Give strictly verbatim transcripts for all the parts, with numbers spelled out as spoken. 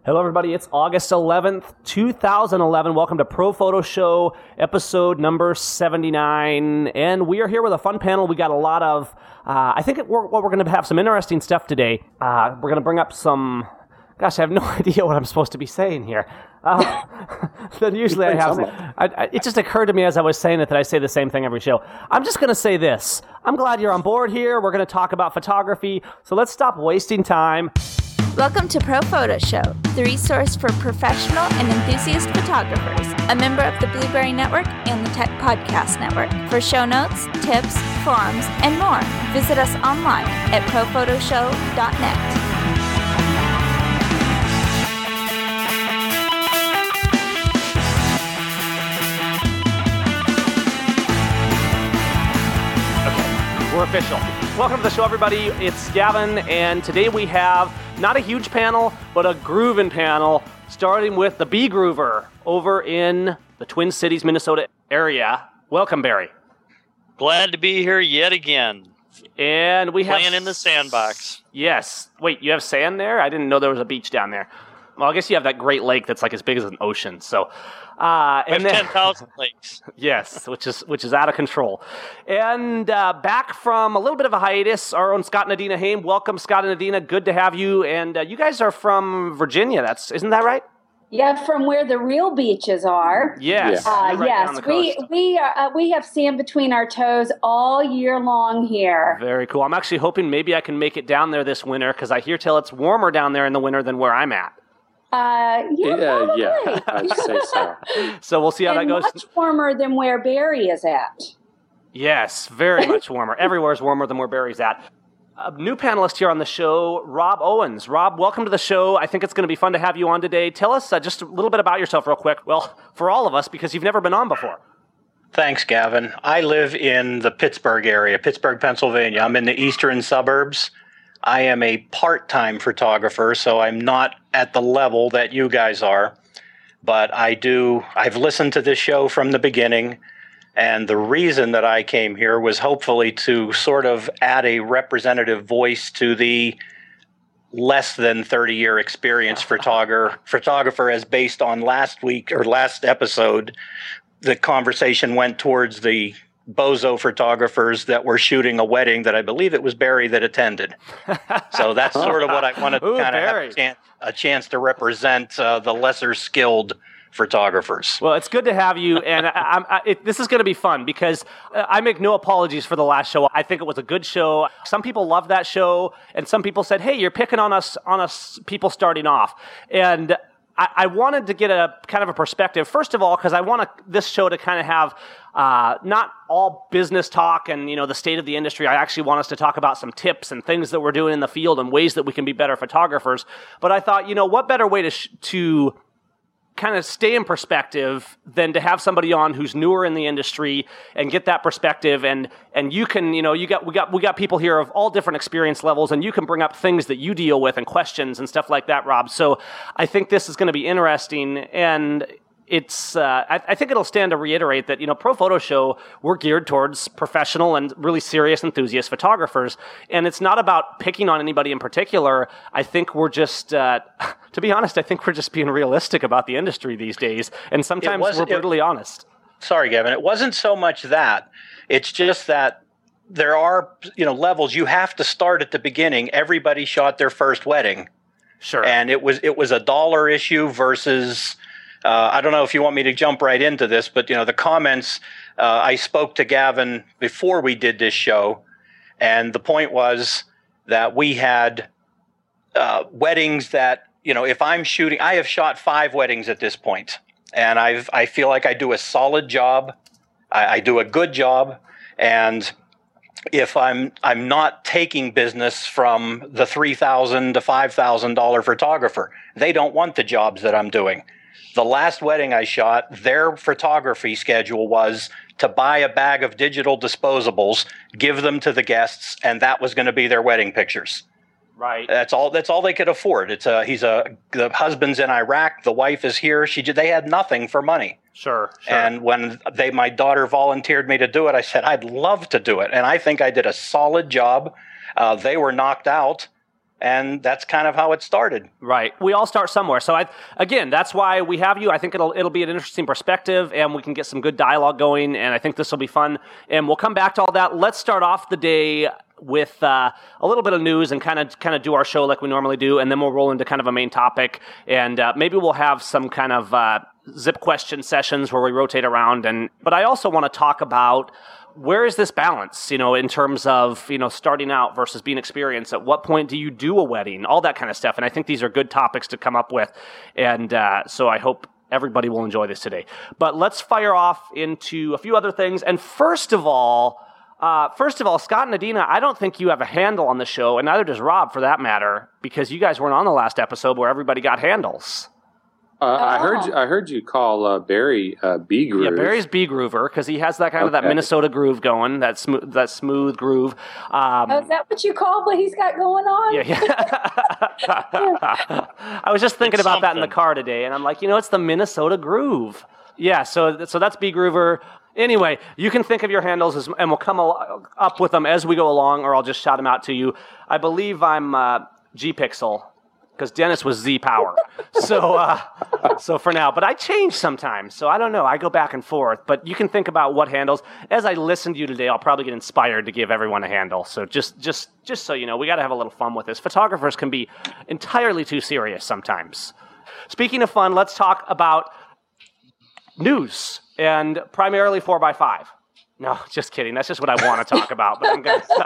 Hello, everybody. It's August eleventh, two thousand eleven. Welcome to Pro Photo Show, episode number seventy-nine. And we are here with a fun panel. We got a lot of, uh, I think it, we're, well, we're going to have some interesting stuff today. Uh, we're going to bring up some, gosh, I have no idea what I'm supposed to be saying here. Uh, then usually I have, I, I, it just occurred to me as I was saying it that I say the same thing every show. I'm just going to say this. I'm glad you're on board here. We're going to talk about photography. So let's stop wasting time. Welcome to Pro Photo Show, the resource for professional and enthusiast photographers, a member of the Blueberry Network and the Tech Podcast Network. For show notes, tips, forums, and more, visit us online at pro photo show dot net. We're official. Welcome to the show, everybody. It's Gavin, and today we have not a huge panel, but a groovin' panel, starting with the B Groover over in the Twin Cities, Minnesota area. Welcome, Barry. Glad to be here yet again. And we have playing in the sandbox. Yes. Wait, you have sand there? I didn't know there was a beach down there. Well, I guess you have that Great Lake that's like as big as an ocean. So, uh, we and have then, ten thousand lakes. Yes, which is which is out of control. And uh, back from a little bit of a hiatus, our own Scott and Adina Haim. Welcome, Scott and Adina. Good to have you. And uh, you guys are from Virginia. That's isn't that right? Yeah, from where the real beaches are. Yes. Uh, right yes, we we are, uh, we have sand between our toes all year long here. Very cool. I'm actually hoping maybe I can make it down there this winter because I hear tell it's warmer down there in the winter than where I'm at. Uh, yeah, uh, yeah, I'd say so. So we'll see how and that goes. Much warmer than where Barry is at. Yes, very much warmer. Everywhere's warmer than where Barry's at. A new panelist here on the show, Rob Owens. Rob, welcome to the show. I think it's going to be fun to have you on today. Tell us uh, just a little bit about yourself real quick. Well, for all of us, because you've never been on before. Thanks, Gavin. I live in the Pittsburgh area, Pittsburgh, Pennsylvania. I'm in the eastern suburbs. I am a part-time photographer, so I'm not at the level that you guys are. But I do, I've listened to this show from the beginning. And the reason that I came here was hopefully to sort of add a representative voice to the less than thirty-year experience photographer, photographer as based on last week or last episode. The conversation went towards the bozo photographers that were shooting a wedding that I believe it was Barry that attended. So that's sort of what I wanted to kind of have a chance, a chance to represent uh, the lesser skilled photographers. Well, it's good to have you, and I, I, it, this is going to be fun because I make no apologies for the last show. I think it was a good show. Some people loved that show, and some people said, "Hey, you're picking on us, on us people starting off," and I, I wanted to get a kind of a perspective. First of all, because I want to, this show to kind of have uh, not all business talk and you know the state of the industry. I actually want us to talk about some tips and things that we're doing in the field and ways that we can be better photographers. But I thought, you know, what better way to sh- to kind of stay in perspective than to have somebody on who's newer in the industry and get that perspective. And, and you can, you know, you got, we got, we got people here of all different experience levels and you can bring up things that you deal with and questions and stuff like that, Rob. So I think this is going to be interesting. And it's, uh, I, I think it'll stand to reiterate that, you know, Pro Photo Show, we're geared towards professional and really serious enthusiast photographers. And it's not about picking on anybody in particular. I think we're just, uh, to be honest, I think we're just being realistic about the industry these days. And sometimes was, we're brutally it, honest. Sorry, Gavin. It wasn't so much that. It's just that there are, you know, levels. You have to start at the beginning. Everybody shot their first wedding. Sure. And it was, it was a dollar issue versus... Uh, I don't know if you want me to jump right into this, but, you know, the comments, uh, I spoke to Gavin before we did this show, and the point was that we had uh, weddings that, you know, if I'm shooting, I have shot five weddings at this point, and I've, I feel like I do a solid job. I, I do a good job. And if I'm, I'm not taking business from the three thousand dollars to five thousand dollars photographer, they don't want the jobs that I'm doing. The last wedding I shot, their photography schedule was to buy a bag of digital disposables, give them to the guests, and that was going to be their wedding pictures. Right. That's all. That's all they could afford. It's a. He's a. The husband's in Iraq. The wife is here. She. They had nothing for money. Sure, sure. And when they, my daughter volunteered me to do it, I said I'd love to do it, and I think I did a solid job. Uh, they were knocked out. And that's kind of how it started. Right. We all start somewhere. So, I, again, that's why we have you. I think it'll it'll be an interesting perspective, and we can get some good dialogue going, and I think this will be fun. And we'll come back to all that. Let's start off the day with uh, a little bit of news and kind of kind of do our show like we normally do, and then we'll roll into kind of a main topic, and uh, maybe we'll have some kind of uh, zip question sessions where we rotate around. And but I also want to talk about, where is this balance, you know, in terms of, you know, starting out versus being experienced? At what point do you do a wedding? All that kind of stuff. And I think these are good topics to come up with. And uh, so I hope everybody will enjoy this today. But let's fire off into a few other things. And first of all, uh, first of all, Scott and Adina, I don't think you have a handle on the show, and neither does Rob, for that matter, because you guys weren't on the last episode where everybody got handles. Uh, oh. I heard you, I heard you call uh, Barry uh, B Groove. Yeah, Barry's B Groover, because he has that kind of okay. that Minnesota groove going, that smooth that smooth groove. Um, oh, is that what you call what he's got going on? Yeah, yeah. I was just thinking it's about something. that in the car today, and I'm like, you know, it's the Minnesota groove. Yeah, so so that's B Groover. Anyway, you can think of your handles, as, and we'll come al- up with them as we go along, or I'll just shout them out to you. I believe I'm uh, G Pixel, because Dennis was Z Power. So uh, so for now. But I change sometimes, so I don't know. I go back and forth. But you can think about what handles. As I listen to you today, I'll probably get inspired to give everyone a handle. So just just just so you know, we got to have a little fun with this. Photographers can be entirely too serious sometimes. Speaking of fun, let's talk about news, and primarily four by five. No, just kidding. That's just what I want to talk about. But I'm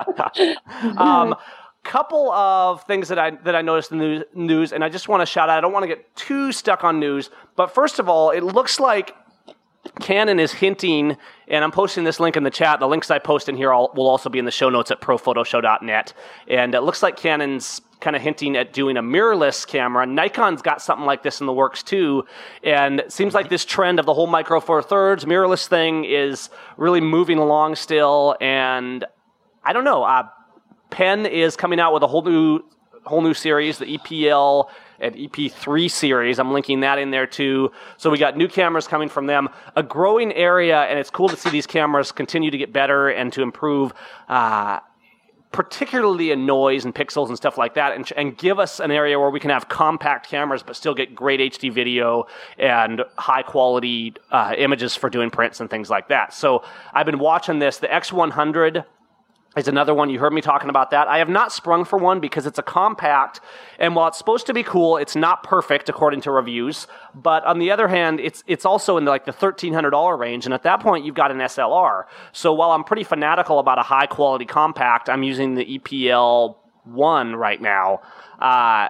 going to... um, couple of things that I that I noticed in the news, and I just want to shout out. I don't want to get too stuck on news, but first of all, it looks like Canon is hinting, and I'm posting this link in the chat. The links I post in here all, will also be in the show notes at profotoshow dot net, and it looks like Canon's kind of hinting at doing a mirrorless camera. Nikon's got something like this in the works too, and it seems like this trend of the whole Micro Four Thirds mirrorless thing is really moving along still, and I don't know, uh, Pen is coming out with a whole new whole new series, the E P L and E P three series. I'm linking that in there too. So we got new cameras coming from them, a growing area, and it's cool to see these cameras continue to get better and to improve, uh, particularly in noise and pixels and stuff like that, and, and give us an area where we can have compact cameras but still get great H D video and high quality uh, images for doing prints and things like that. So I've been watching this. The X one hundred is another one. You heard me talking about that. I have not sprung for one because it's a compact, and while it's supposed to be cool, it's not perfect according to reviews. But on the other hand, it's it's also in like the thirteen hundred dollars range, and at that point, you've got an S L R. So while I'm pretty fanatical about a high-quality compact, I'm using the E P L one right now. Uh,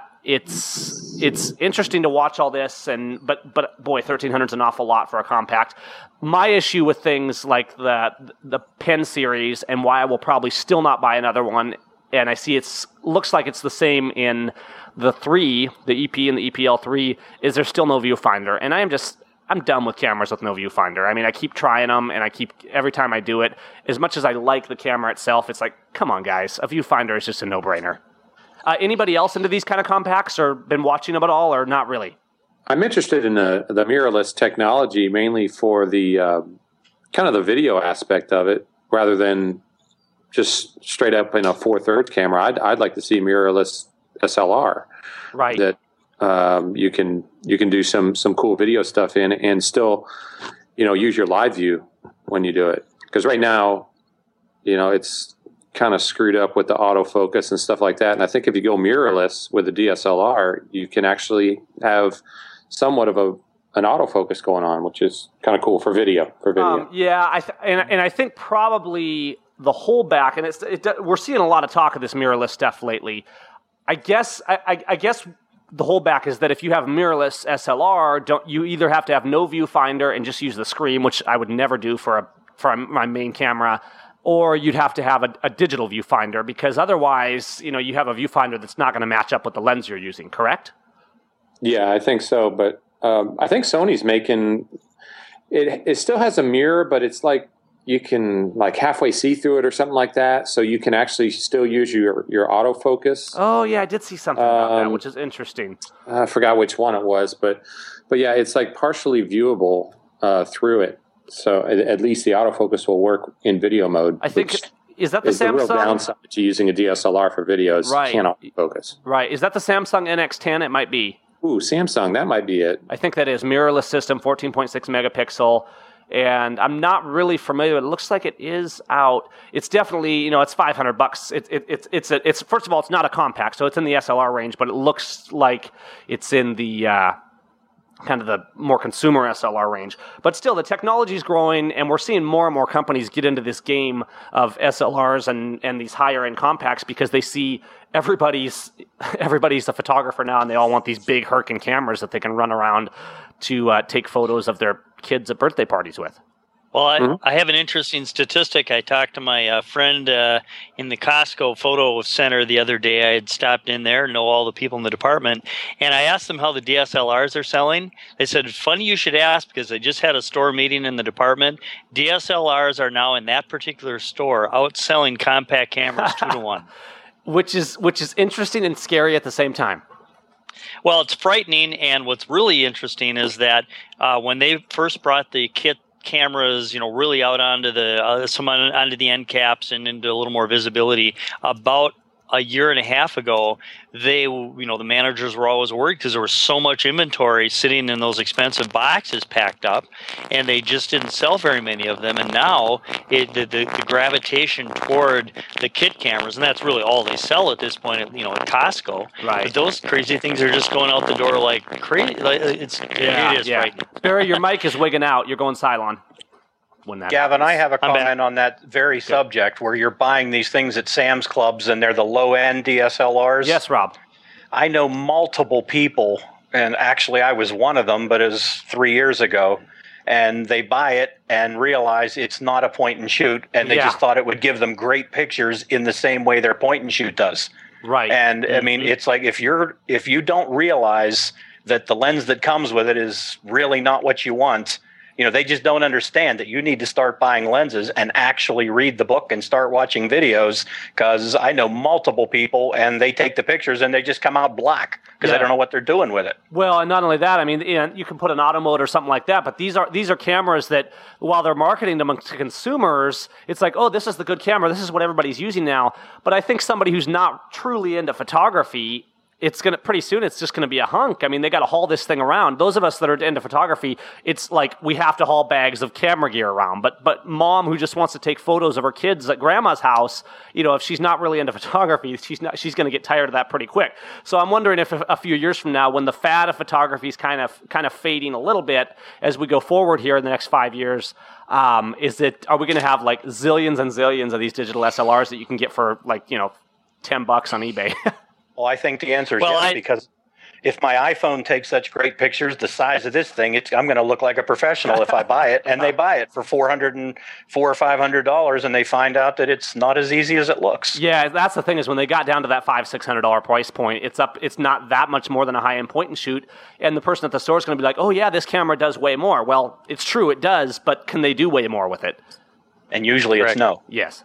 it's it's interesting to watch all this, and but but boy, thirteen hundred is an awful lot for a compact. My issue with things like the the Pen series, and why I will probably still not buy another one, and I see it's looks like it's the same in the three, the E P and the E P L three, is there's still no viewfinder, and I am just I'm done with cameras with no viewfinder. I mean, I keep trying them, and I keep every time I do it. As much as I like the camera itself, it's like, come on, guys, a viewfinder is just a no-brainer. Uh, anybody else into these kind of compacts, or been watching them at all, or not really? I'm interested in the, the mirrorless technology mainly for the uh, kind of the video aspect of it, rather than just straight up in a four thirds camera. I'd, I'd like to see mirrorless S L R, right? That um, you can you can do some some cool video stuff in, and still, you know, use your live view when you do it. Because right now, you know, it's kind of screwed up with the autofocus and stuff like that. And I think if you go mirrorless with the D S L R, you can actually have somewhat of a an autofocus going on, which is kind of cool for video. For video, um, yeah, I th- and and I think probably the holdback, and it's it, we're seeing a lot of talk of this mirrorless stuff lately. I guess I, I, I guess the holdback is that if you have mirrorless S L R, don't you either have to have no viewfinder and just use the screen, which I would never do for a for my main camera, or you'd have to have a, a digital viewfinder, because otherwise, you know, you have a viewfinder that's not going to match up with the lens you're using. Correct? Yeah, I think so. But um, I think Sony's making it. It still has a mirror, but it's like you can like halfway see through it or something like that. So you can actually still use your, your autofocus. Oh yeah, I did see something about um, that, which is interesting. I forgot which one it was, but but yeah, it's like partially viewable uh, through it. So at, at least the autofocus will work in video mode. I think. Which, Is that the is the real Samsung? downside to using a D S L R for videos. Right. Can't focus. Right. Is that the Samsung N X ten? It might be. Ooh, Samsung, that might be it. I think that is mirrorless system, fourteen point six megapixel. And I'm not really familiar. It looks like it is out. It's definitely, you know, it's five hundred bucks. It, it, it's it's a, it's first of all, it's not a compact, so it's in the S L R range, but it looks like it's in the uh, kind of the more consumer S L R range. But still, the technology is growing, and we're seeing more and more companies get into this game of S L Rs and, and these higher end compacts because they see everybody's everybody's a photographer now, and they all want these big Herkin cameras that they can run around to uh, take photos of their kids at birthday parties with. Well, I, Mhm. I have an interesting statistic. I talked to my uh, friend uh, in the Costco photo center the other day. I had stopped in there, know all the people in the department, and I asked them how the D S L Rs are selling. They said, funny you should ask, because they just had a store meeting in the department. D S L Rs are now in that particular store outselling compact cameras two to one. Which is which is interesting and scary at the same time. Well, it's frightening, and what's really interesting is that uh, when they first brought the kit cameras, you know, really out onto the uh, some on, onto the end caps and into a little more visibility, about a year and a half ago, they, you know, the managers were always worried because there was so much inventory sitting in those expensive boxes packed up, and they just didn't sell very many of them. And now it, the, the, the gravitation toward the kit cameras, and that's really all they sell at this point, at, you know, at Costco. Right. But those crazy things are just going out the door like crazy. Like, it's Yeah, it is yeah. frightening. Barry, your mic is wigging out. You're going Cylon. When that Gavin, I have a I'm back. comment on that very subject where you're buying these things at Sam's Clubs and they're the low-end D S L Rs. Yes, Rob. I know multiple people, and actually I was one of them, but it was three years ago, and they buy it and realize it's not a point and shoot, and they Yeah. just thought it would give them great pictures in the same way their point and shoot does. Right. And I mean, it's like if you're if you don't realize that the lens that comes with it is really not what you want, you know, they just don't understand that you need to start buying lenses and actually read the book and start watching videos, because I know multiple people and they take the pictures and they just come out black because Yeah. they don't know what they're doing with it. Well, and not only that, I mean, you know, you can put an auto mode or something like that, but these are these are cameras that, while they're marketing them to consumers, it's like, oh, this is the good camera, this is what everybody's using now. But I think somebody who's not truly into photography, it's gonna pretty soon it's just gonna be a hunk. I mean, they got to haul this thing around. Those of us that are into photography, it's like we have to haul bags of camera gear around. But but mom who just wants to take photos of her kids at grandma's house, you know, if she's not really into photography, she's not she's gonna get tired of that pretty quick. So I'm wondering if a, a few years from now, when the fad of photography is kind of kind of fading a little bit as we go forward here in the next five years, um, is it are we gonna have like zillions and zillions of these digital S L Rs that you can get for like, you know, ten bucks on eBay? Well, I think the answer is Well, yes, I- because if my iPhone takes such great pictures, the size of this thing, it's, I'm going to look like a professional if I buy it. And they buy it for four hundred and four or five hundred dollars, and they find out that it's not as easy as it looks. Yeah, that's the thing is when they got down to that five six hundred dollar price point, it's up. It's not that much more than a high end point and shoot, and the person at the store is going to be like, "Oh yeah, this camera does way more." Well, it's true, it does, but can they do way more with it? And usually Correct. it's no. Yes.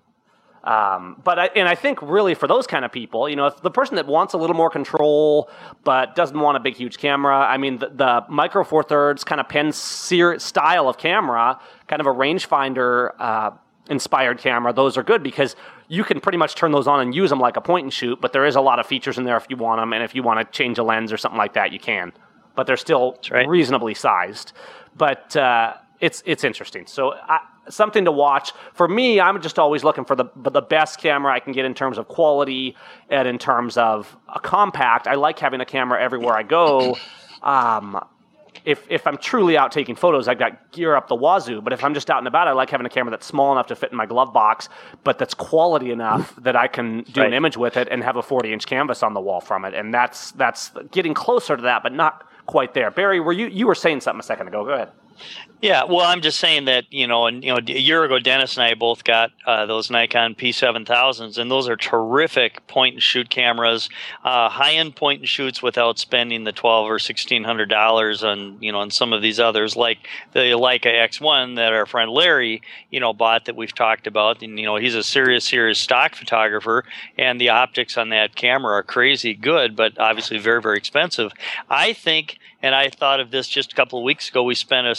Um, but I, and I think really for those kind of people, you know, if the person that wants a little more control but doesn't want a big huge camera, I mean, the, the Micro Four Thirds kind of pen seer style of camera, kind of a rangefinder uh, inspired camera, those are good because you can pretty much turn those on and use them like a point and shoot. But there is a lot of features in there if you want them, and if you want to change a lens or something like that, you can. But they're still right. reasonably sized. But uh, it's it's interesting. So. I, Something to watch. For me, I'm just always looking for the the best camera I can get in terms of quality and in terms of a compact. I like having a camera everywhere I go. Um, if if I'm truly out taking photos, I've got gear up the wazoo. But if I'm just out and about, I like having a camera that's small enough to fit in my glove box, but that's quality enough that I can do Right. an image with it and have a forty inch canvas on the wall from it. And that's that's getting closer to that, but not quite there. Barry, were you you were saying something a second ago? Go ahead. Yeah, well, I'm just saying that, you know, and you know, a year ago, Dennis and I both got uh, those Nikon P seven thousands, and those are terrific point and shoot cameras, uh, high end point and shoots without spending the twelve or sixteen hundred dollars on, you know, on some of these others, like the Leica X one that our friend Larry, you know, bought that we've talked about, and you know, he's a serious, serious stock photographer, and the optics on that camera are crazy good, but obviously very, very expensive. I think, and I thought of this just a couple of weeks ago, we spent a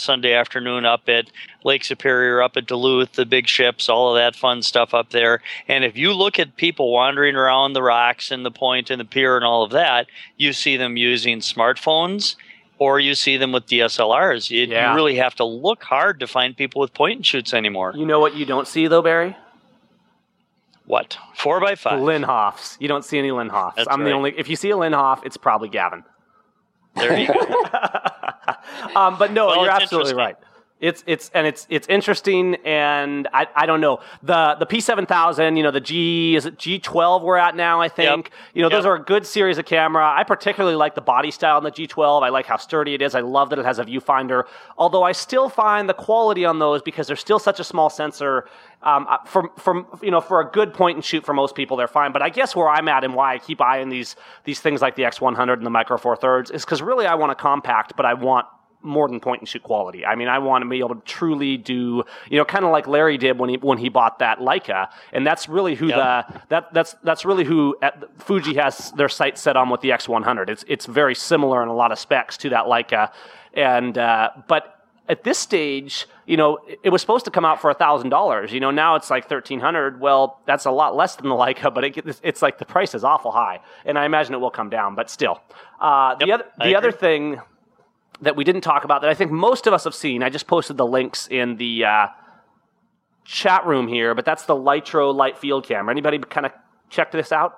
Sunday afternoon up at Lake Superior, up at Duluth, the big ships, all of that fun stuff up there. And if you look at people wandering around the rocks and the point and the pier and all of that, you see them using smartphones or you see them with D S L Rs. You, Yeah. you really have to look hard to find people with point and shoots anymore. You know what you don't see, though, Barry? What? Four by five. Linhoffs. You don't see any Linhoffs. That's I'm the right. only. If you see a Linhoff, it's probably Gavin. There you go. um, but no, Well, you're it's absolutely interesting. right. It's it's and it's it's interesting, and I, I don't know the the P seven thousand. You know, the G is it G twelve we're at now. I think Yep. you know those Yep. are a good series of camera. I particularly like the body style on the G twelve. I like how sturdy it is. I love that it has a viewfinder. Although I still find the quality on those, because they're still such a small sensor. Um, from from you know for a good point and shoot for most people, they're fine. But I guess where I'm at and why I keep eyeing these these things like the X one hundred and the Micro Four Thirds is because really I want a compact, but I want more than point and shoot quality. I mean, I want to be able to truly do, you know, kind of like Larry did when he when he bought that Leica, and that's really who Yep. the that that's that's really who at, Fuji has their sights set on with the X one hundred. It's it's very similar in a lot of specs to that Leica, and uh, but. At this stage, you know, it was supposed to come out for one thousand dollars. You know, now it's like thirteen hundred dollars. Well, that's a lot less than the Leica, but it, it's like the price is awful high. And I imagine it will come down, but still. Uh, the Yep, other, I the other agree. thing that we didn't talk about that I think most of us have seen, I just posted the links in the uh, chat room here, but that's the Lytro light field camera. Anybody kind of checked this out?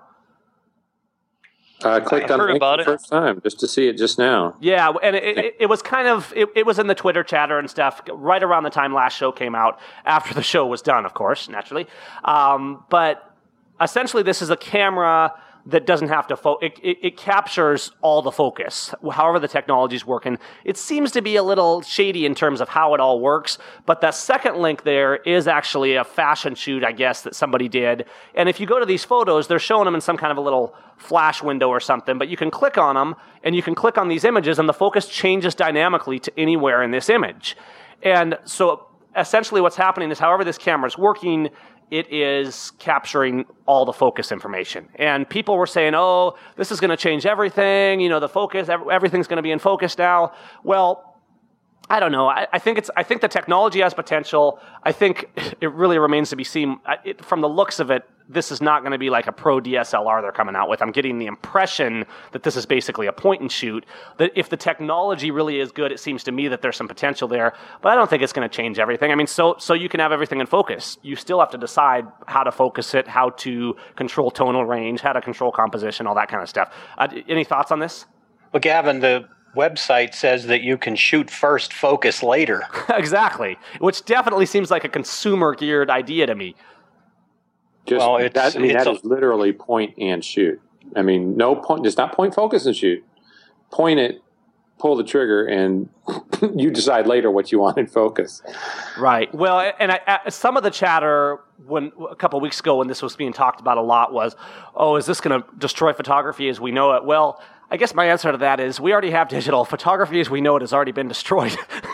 I clicked I've on heard the link about the it. first time just to see it just now. Yeah, and it, it, it was kind of, it, it was in the Twitter chatter and stuff right around the time last show came out, after the show was done, of course, naturally. Um, but essentially this is a camera that doesn't have to, fo- it, it, it captures all the focus, however the technology's working. It seems to be a little shady in terms of how it all works, but that second link there is actually a fashion shoot, I guess, that somebody did. And if you go to these photos, they're showing them in some kind of a little flash window or something, but you can click on them, and you can click on these images, and the focus changes dynamically to anywhere in this image. And so essentially what's happening is however this camera is working, it is capturing all the focus information. And people were saying, oh, this is going to change everything. You know, the focus, ev- everything's going to be in focus now. Well, I don't know. I, I think it's. I think the technology has potential. I think it really remains to be seen. I, it, from the looks of it, this is not going to be like a pro D S L R they're coming out with. I'm getting the impression that this is basically a point and shoot. That if the technology really is good, it seems to me that there's some potential there. But I don't think it's going to change everything. I mean, so so you can have everything in focus. You still have to decide how to focus it, how to control tonal range, how to control composition, all that kind of stuff. Uh, any thoughts on this? Well, Gavin, the website says that you can shoot first, focus later. Exactly, which definitely seems like a consumer-geared idea to me. Just, Well, it's- that, I mean, it's that a- is literally point and shoot. I mean, no point. It's not point, focus, and shoot. Point it, pull the trigger, and you decide later what you want in focus. Right. Well, and I, I, some of the chatter when a couple of weeks ago when this was being talked about a lot was, oh, is this going to destroy photography as we know it? Well, I guess my answer to that is we already have digital. Photography as we know it has already been destroyed.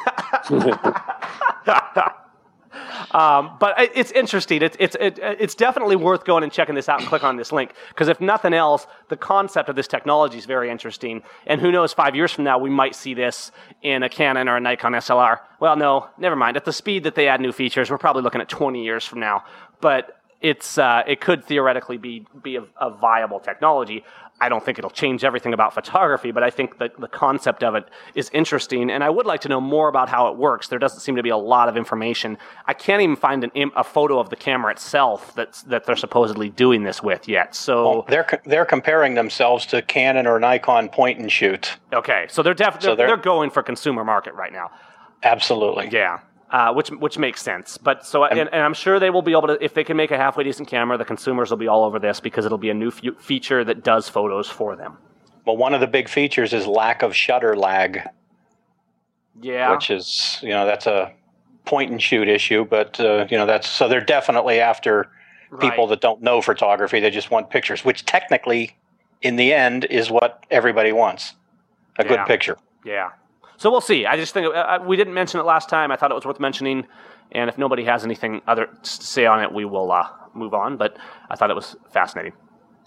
Um, but it- it's interesting. It's it's it, it's definitely worth going and checking this out and click on this link, because if nothing else, the concept of this technology is very interesting. And who knows, five years from now, we might see this in a Canon or a Nikon S L R. Well, no, never mind. At the speed that they add new features, we're probably looking at twenty years from now. But it's uh, it could theoretically be be a, a viable technology. I don't think it'll change everything about photography, but I think that the concept of it is interesting, and I would like to know more about how it works. There doesn't seem to be a lot of information. I can't even find an im- a photo of the camera itself that's, that they're supposedly doing this with yet. So Well, they're co- they're comparing themselves to Canon or Nikon point and shoot. okay, so they're definitely So they're, they're- they're going for consumer market right now. Absolutely. Yeah. Uh, which which makes sense, but so and, and I'm sure they will be able to, if they can make a halfway decent camera, the consumers will be all over this because it'll be a new f- feature that does photos for them. Well, one of the big features is lack of shutter lag, Yeah, which is, you know, that's a point and shoot issue, but, uh, you know, that's, so they're definitely after people right. that don't know photography. They just want pictures, which technically, in the end, is what everybody wants. A Yeah. good picture. Yeah. So we'll see. I just think uh, we didn't mention it last time. I thought it was worth mentioning, and if nobody has anything other to say on it, we will uh, move on. But I thought it was fascinating.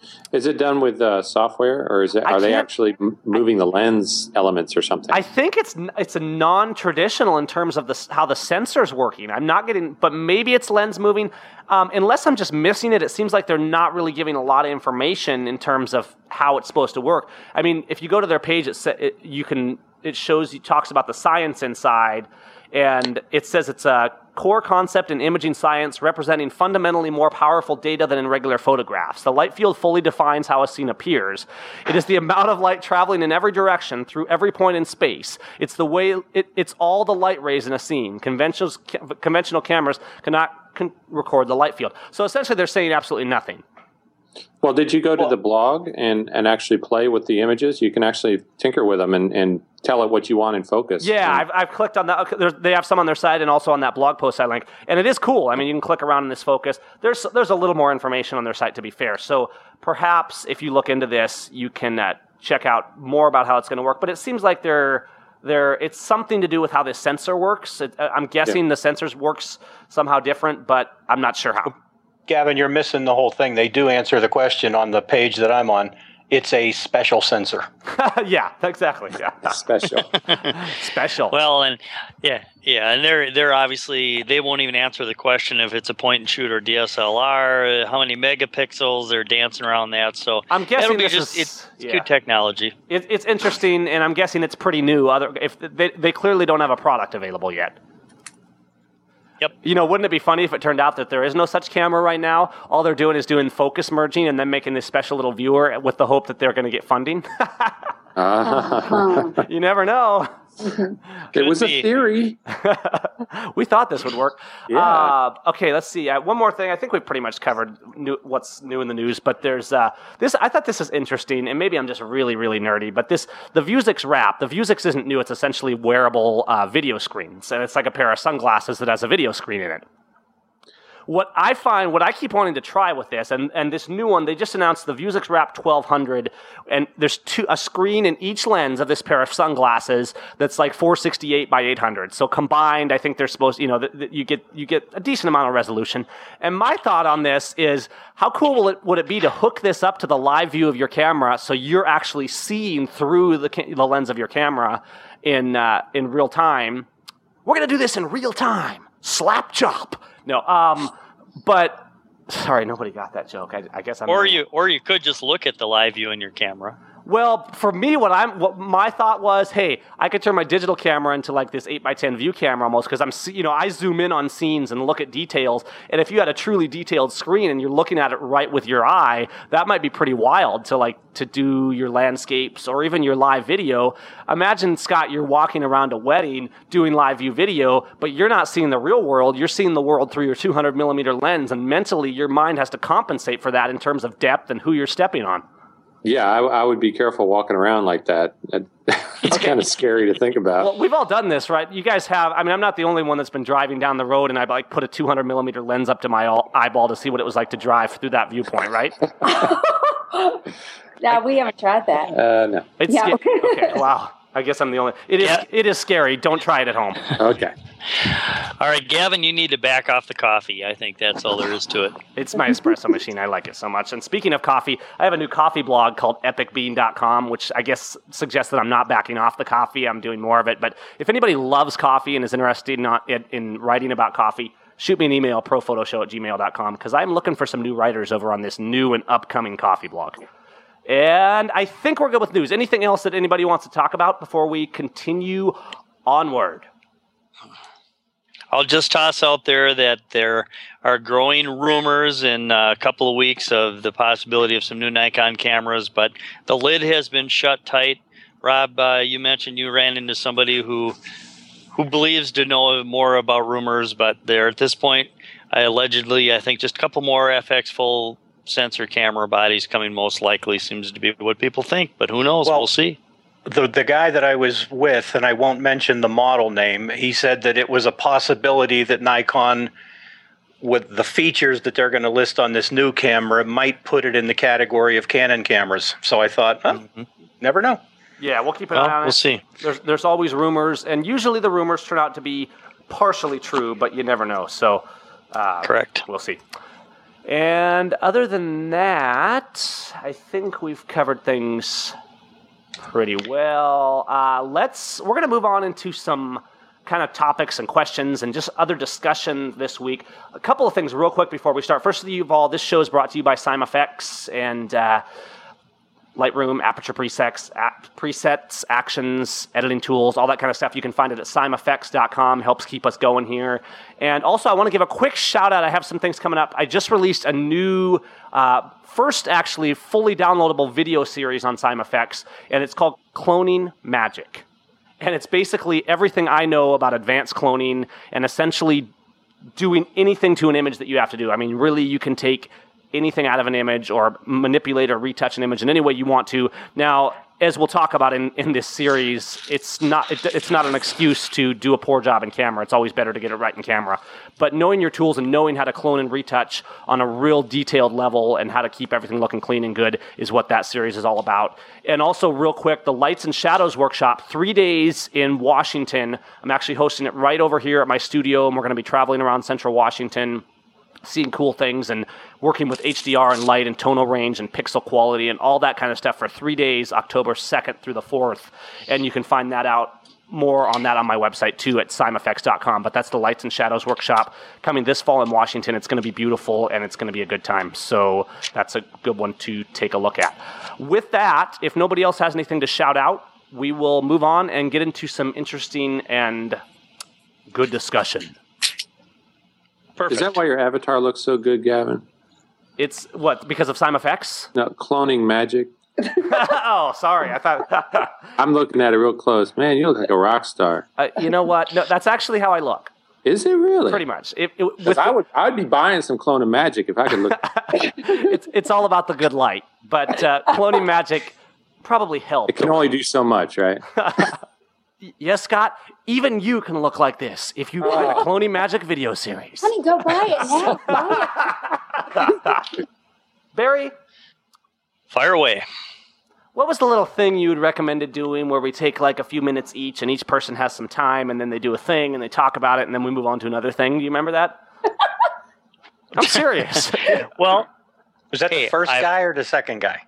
Is it done with uh, software, or is it? I Are they can't- actually m- moving the lens elements or something? I think it's it's a non-traditional in terms of the s- how the sensor's working. I'm not getting, but maybe it's lens moving. Um, unless I'm just missing it, it seems like they're not really giving a lot of information in terms of how it's supposed to work. I mean, if you go to their page, it, sa- it you can it shows it talks about the science inside, and it says it's a core concept in imaging science representing fundamentally more powerful data than in regular photographs. The light field fully defines how a scene appears. It is the amount of light traveling in every direction through every point in space. It's the way it, it's all the light rays in a scene. Conventional conventional cameras cannot can record the light field. So essentially, they're saying absolutely nothing. Well, did you go to the blog and, and actually play with the images? You can actually tinker with them and, and tell it what you want in focus. Yeah, and, I've, I've clicked on that. There's, they have some on their site and also on that blog post I link. And it is cool. I mean, you can click around in this focus. There's there's a little more information on their site, to be fair. So perhaps if you look into this, you can uh, check out more about how it's going to work. But it seems like they're... There, it's something to do with how this sensor works. It, I'm guessing Yeah. the sensors works somehow different, but I'm not sure how. Gavin, you're missing the whole thing. They do answer the question on the page that I'm on. It's a special sensor. Yeah, exactly. Yeah, special. special. Well, and yeah, yeah, and they're they're obviously they won't even answer the question if it's a point and shoot or D S L R, how many megapixels. They're dancing around that. So I'm guessing it'll be this just is- it's, it's yeah. good technology. It, it's interesting, and I'm guessing it's pretty new. Other, if they, they clearly don't have a product available yet. Yep. You know, wouldn't it be funny if it turned out that there is no such camera right now? All they're doing is doing focus merging and then making this special little viewer with the hope that they're going to get funding. Uh, You never know. it was a be. theory. We thought this would work. Yeah. Uh, okay, let's see. Uh, one more thing. I think we've pretty much covered new, what's new in the news, but there's uh, this. I thought this is interesting, and maybe I'm just really, really nerdy. But this, the Vuzix Wrap. The Vuzix isn't new. It's essentially wearable uh, video screens, and it's like a pair of sunglasses that has a video screen in it. What I find, what I keep wanting to try with this, and, and this new one, they just announced the Vuzix Wrap twelve hundred, and there's two, a screen in each lens of this pair of sunglasses that's like four sixty-eight by eight hundred. So combined, I think they're supposed, you know, th- th- you get you get a decent amount of resolution. And my thought on this is, how cool will it would it be to hook this up to the live view of your camera, so you're actually seeing through the ca- the lens of your camera in uh, in real time? We're gonna do this in real time. Slap chop. No, um, but sorry, nobody got that joke. I, I guess I'm. Or you or you could just look at the live view in your camera. Well, for me, what I'm, what my thought was, hey, I could turn my digital camera into like this eight by ten view camera almost, because I'm, see- you know, I zoom in on scenes and look at details. And if you had a truly detailed screen and you're looking at it right with your eye, that might be pretty wild to like to do your landscapes or even your live video. Imagine, Scott, you're walking around a wedding doing live view video, but you're not seeing the real world. You're seeing the world through your two hundred millimeter lens, and mentally your mind has to compensate for that in terms of depth and who you're stepping on. Yeah, I, I would be careful walking around like that. It's kind of scary to think about. Well, we've all done this, right? You guys have. I mean, I'm not the only one that's been driving down the road, and I like put a two hundred millimeter lens up to my all- eyeball to see what it was like to drive through that viewpoint, right? No, we haven't tried that. Uh, no. It's Yeah. sca- okay. Wow. I guess I'm the only. It is. Yeah. It is scary. Don't try it at home. Okay. All right, Gavin, you need to back off the coffee. I think that's all there is to it. It's my espresso machine. I like it so much. And speaking of coffee, I have a new coffee blog called epic bean dot com, which I guess suggests that I'm not backing off the coffee. I'm doing more of it. But if anybody loves coffee and is interested in, in, in writing about coffee, shoot me an email, profotoshow at gmail dot com, because I'm looking for some new writers over on this new and upcoming coffee blog. And I think we're good with news. Anything else that anybody wants to talk about before we continue onward? I'll just toss out there that there are growing rumors in a couple of weeks of the possibility of some new Nikon cameras, but the lid has been shut tight. Rob, uh, you mentioned you ran into somebody who who believes to know more about rumors, but there at this point, I allegedly, I think just a couple more F X full sensor camera bodies coming most likely seems to be what people think, but who knows? Well, we'll see. The the guy that I was with, and I won't mention the model name, he said that it was a possibility that Nikon, with the features that they're going to list on this new camera, might put it in the category of Canon cameras. So I thought, oh, Mm-hmm. never know. Yeah, we'll keep an Well, eye on we'll it. see. There's, there's always rumors, and usually the rumors turn out to be partially true, but you never know. So, uh, Correct. We'll see. And other than that, I think we've covered things pretty well. Uh, let's. We're going to move on into some kind of topics and questions and just other discussion this week. A couple of things real quick before we start. First of all, this show is brought to you by SimeFX and uh, Lightroom, Aperture presets, app, presets, actions, editing tools, all that kind of stuff. You can find it at simefx dot com. Helps keep us going here. And also, I want to give a quick shout out. I have some things coming up. I just released a new, uh, first actually fully downloadable video series on SimeFX, and it's called Cloning Magic. And it's basically everything I know about advanced cloning and essentially doing anything to an image that you have to do. I mean, really, you can take anything out of an image or manipulate or retouch an image in any way you want to. Now, as we'll talk about in, in this series, it's not it, it's not an excuse to do a poor job in camera. It's always better to get it right in camera. But knowing your tools and knowing how to clone and retouch on a real detailed level and how to keep everything looking clean and good is what that series is all about. And also, real quick, the Lights and Shadows Workshop, three days in Washington. I'm actually hosting it right over here at my studio, and we're going to be traveling around Central Washington, seeing cool things and working with H D R and light and tonal range and pixel quality and all that kind of stuff for three days, October second through the fourth. And you can find that out, more on that on my website too at simefx dot com. But that's the Lights and Shadows Workshop coming this fall in Washington. It's going to be beautiful and it's going to be a good time. So that's a good one to take a look at. With that, if nobody else has anything to shout out, we will move on and get into some interesting and good discussion. Perfect. Is that why your avatar looks so good, Gavin? It's what, because of SimeFX? No, Cloning Magic. Oh, sorry. I thought I'm looking at it real close. Man, you look like a rock star. uh, you know what? No, that's actually how I look. Is it really? Pretty much. It, it, 'Cause with I the- would, I would be buying some Cloning Magic if I could look. it's it's all about the good light. But uh, Cloning Magic probably helped. It can only do so much, right? Yes, Scott. Even you can look like this if you buy the Cloning Magic video series. Honey, go buy it now. Buy it. Barry, Fire away. what was the little thing you would recommended doing where we take like a few minutes each and each person has some time and then they do a thing and they talk about it and then we move on to another thing? Do you remember that? I'm serious. Well, Was that Hey, the first I- guy or the second guy?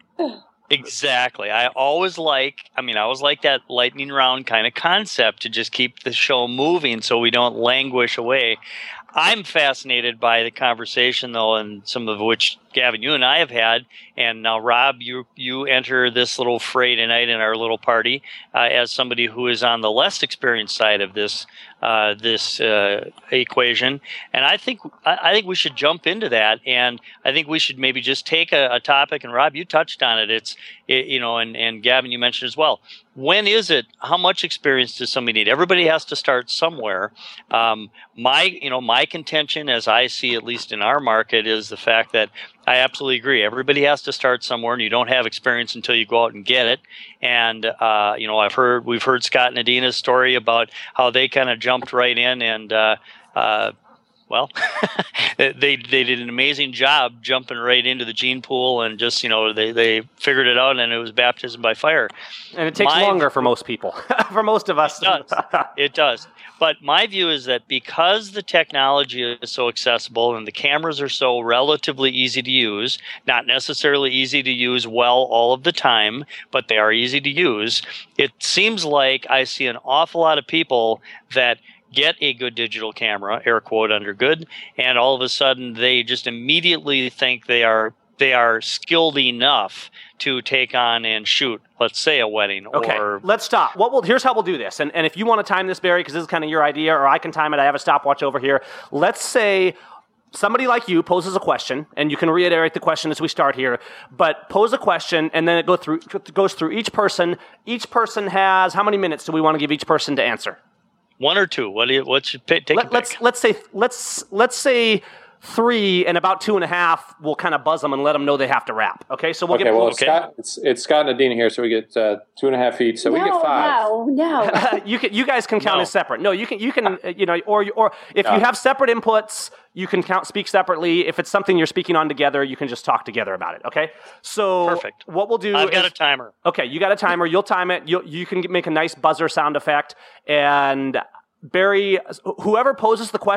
exactly. I always like, I mean, I always like that lightning round kind of concept to just keep the show moving so we don't languish away. I'm fascinated by the conversation, though, and some of which, Gavin, you and I have had. And now, Rob, you you enter this little fray tonight in our little party uh, as somebody who is on the less experienced side of this uh, this uh, equation. And I think I, I think we should jump into that. And I think we should maybe just take a, a topic. And Rob, you touched on it. It's it, you know, and and Gavin, you mentioned as well. When is it? How much experience does somebody need? Everybody has to start somewhere. Um, my, you know, my contention, as I see, at least in our market, is the fact that I absolutely agree. Everybody has to start somewhere, and you don't have experience until you go out and get it. And uh, you know, I've heard we've heard Scott and Adina's story about how they kind of jumped right in and. Uh, uh, Well, they they did an amazing job jumping right into the gene pool and just, you know, they, they figured it out and it was baptism by fire. And it takes My- longer for most people. For most of us. It does. It does. But my view is that because the technology is so accessible and the cameras are so relatively easy to use, not necessarily easy to use well all of the time, but they are easy to use, it seems like I see an awful lot of people that get a good digital camera, air quote under good, and all of a sudden they just immediately think they are they are skilled enough to take on and shoot, let's say, a wedding. Okay, Or let's stop. What we'll, here's how we'll do this. And, and if you want to time this, Barry, because this is kind of your idea, or I can time it, I have a stopwatch over here. Let's say somebody like you poses a question, and you can reiterate the question as we start here, but pose a question, and then it go through, goes through each person. Each person has, how many minutes do we want to give each person to answer? one or two. What do you, what's your pick? Take Let, a pick. let's let's say let's let's say three, and about two and a half. We'll kind of buzz them and let them know they have to wrap. Okay, so we'll Okay, get well, okay. Scott, it's it's Scott and Adina here, so we get uh, two and a half each, so we get No, five. no, no. you can you guys can count No. as separate. No, you can you can uh, you know or or if you No. have separate inputs, you can count speak separately. If it's something you're speaking on together, you can just talk together about it. Okay, so Perfect. what we'll do I've got is a timer. okay, you got a timer. You'll time it. You you can make a nice buzzer sound effect, and Barry, whoever poses the question,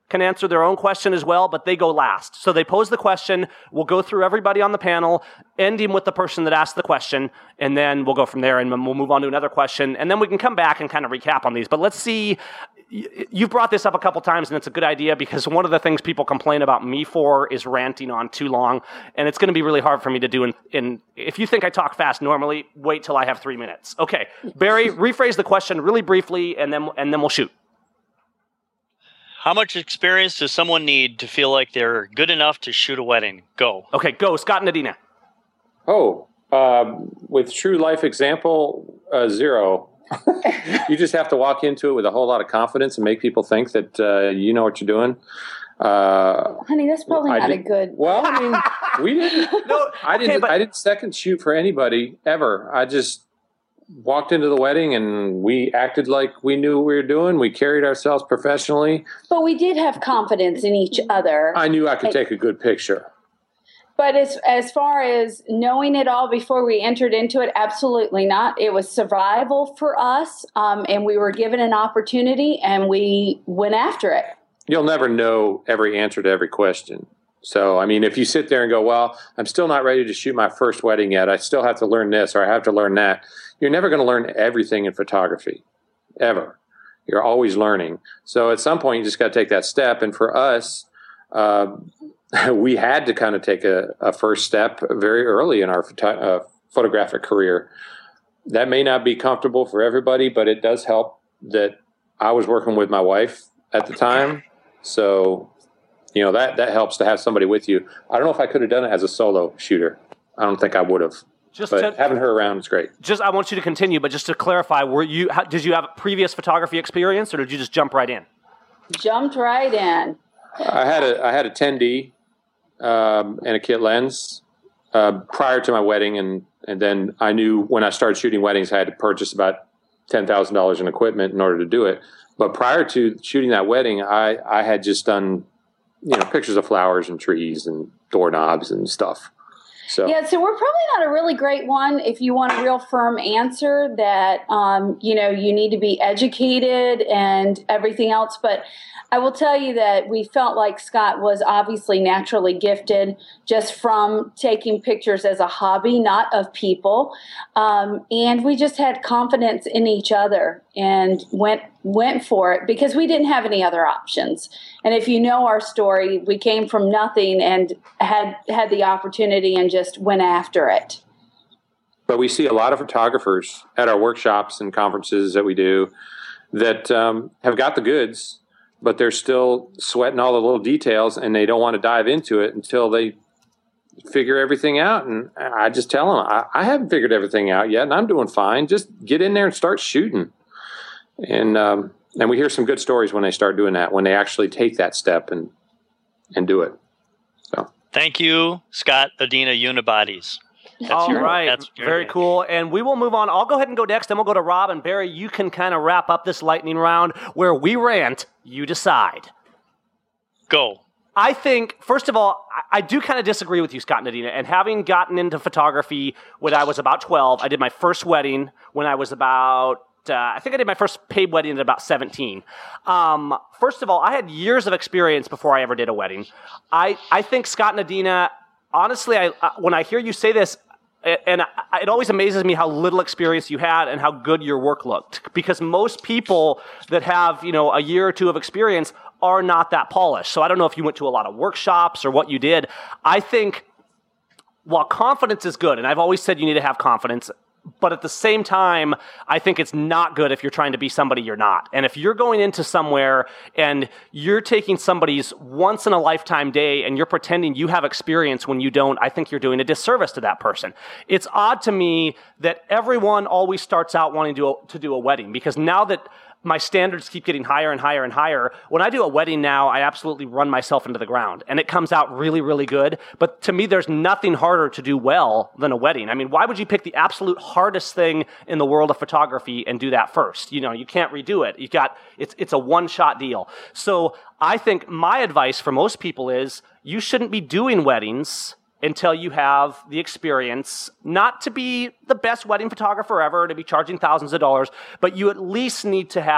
can answer their own question as well, but they go last. So they pose the question, we'll go through everybody on the panel, ending with the person that asked the question, and then we'll go from there and we'll move on to another question, and then we can come back and kind of recap on these. But let's see, you've brought this up a couple times, and it's a good idea because one of the things people complain about me for is ranting on too long, and it's going to be really hard for me to do. In, in if you think I talk fast normally, wait till I have three minutes. Okay, Barry, rephrase the question really briefly, and then and then we'll shoot. How much experience does someone need to feel like they're good enough to shoot a wedding? Go. Okay, go. Scott and Adina. Oh, uh, with true life example, uh, zero. You just have to walk into it with a whole lot of confidence and make people think that uh, you know what you're doing. Uh, Honey, that's probably I not did, a good. Well, I mean, we didn't. No, I didn't. okay, but, I didn't second shoot for anybody ever. I just walked into the wedding and we acted like we knew what we were doing. We carried ourselves professionally. But we did have confidence in each other. I knew I could take a good picture. But as as far as knowing it all before we entered into it, absolutely not. It was survival for us, um, and we were given an opportunity, and we went after it. You'll never know every answer to every question. So, I mean, if you sit there and go, well, I'm still not ready to shoot my first wedding yet. I still have to learn this or I have to learn that. You're never going to learn everything in photography, ever. You're always learning. So at some point, you just got to take that step. And for us, uh, we had to kind of take a, a first step very early in our photo- uh, photographic career. That may not be comfortable for everybody, but it does help that I was working with my wife at the time. So, you know, that, that helps to have somebody with you. I don't know if I could have done it as a solo shooter. I don't think I would have. Just but to, having her around is great. Just, I want you to continue, but just to clarify, were you? How, did you have previous photography experience, or did you just jump right in? Jumped right in. I had a I had a ten D um, and a kit lens uh, prior to my wedding, and and then I knew when I started shooting weddings, I had to purchase about ten thousand dollars in equipment in order to do it. But prior to shooting that wedding, I I had just done, you know, pictures of flowers and trees and doorknobs and stuff. So. Yeah, so we're probably not a really great one if you want a real firm answer that, um, you know, you need to be educated and everything else. But I will tell you that we felt like Scott was obviously naturally gifted just from taking pictures as a hobby, not of people. Um, and we just had confidence in each other and went went for it because we didn't have any other options. And if you know our story, we came from nothing and had had the opportunity and just went after it. But we see a lot of photographers at our workshops and conferences that we do that um, have got the goods, but they're still sweating all the little details and they don't want to dive into it until they figure everything out. And I just tell them, I, I haven't figured everything out yet and I'm doing fine. Just get in there and start shooting. And um, and we hear some good stories when they start doing that, when they actually take that step and and do it. So thank you, Scott, Adina, Unibodies. That's All your, right, that's very name. Cool. And we will move on. I'll go ahead and go next, then we'll go to Rob and Barry. You can kind of wrap up this lightning round where we rant, you decide. Go. I think, first of all, I do kind of disagree with you, Scott and Adina. And having gotten into photography when I was about twelve, I did my first wedding when I was about Uh, I think I did my first paid wedding at about seventeen. Um, first of all, I had years of experience before I ever did a wedding. I, I think Scott and Adina, honestly, I, uh, when I hear you say this, and I, it always amazes me how little experience you had and how good your work looked. Because most people that have, you know, a year or two of experience are not that polished. So I don't know if you went to a lot of workshops or what you did. I think while confidence is good, and I've always said you need to have confidence, but at the same time, I think it's not good if you're trying to be somebody you're not. And if you're going into somewhere and you're taking somebody's once-in-a-lifetime day and you're pretending you have experience when you don't, I think you're doing a disservice to that person. It's odd to me that everyone always starts out wanting to, to do a wedding, because now that my standards keep getting higher and higher and higher. When I do a wedding now, I absolutely run myself into the ground, and it comes out really, really good. But to me, there's nothing harder to do well than a wedding. I mean, why would you pick the absolute hardest thing in the world of photography and do that first? You know, you can't redo it. You got it's it's a one-shot deal. So I think my advice for most people is you shouldn't be doing weddings until you have the experience, not to be the best wedding photographer ever, to be charging thousands of dollars, but you at least need to have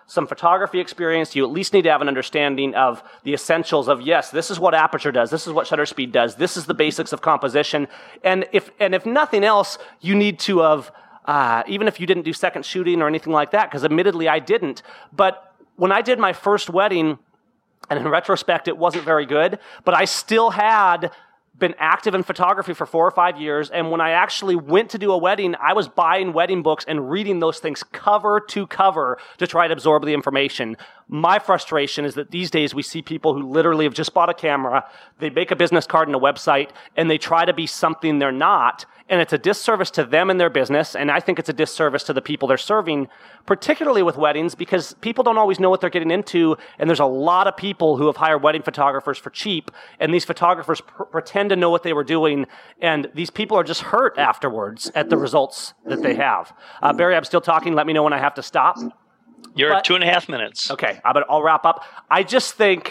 some photography experience. You at least need to have an understanding of the essentials of, yes, this is what aperture does. This is what shutter speed does. This is the basics of composition. And if and if nothing else, you need to have, uh, even if you didn't do second shooting or anything like that, because admittedly I didn't. But when I did my first wedding, and in retrospect, it wasn't very good, but I still had been active in photography for four or five years, and when I actually went to do a wedding, I was buying wedding books and reading those things cover to cover to try to absorb the information. My frustration is that these days we see people who literally have just bought a camera, they make a business card and a website, and they try to be something they're not, and it's a disservice to them and their business, and I think it's a disservice to the people they're serving, particularly with weddings, because people don't always know what they're getting into, and there's a lot of people who have hired wedding photographers for cheap, and these photographers pr- pretend to know what they were doing, and these people are just hurt afterwards at the results that they have. Uh, Barry, I'm still talking. Let me know when I have to stop. You're But- at two and a half minutes. Okay, but I'll wrap up. I just think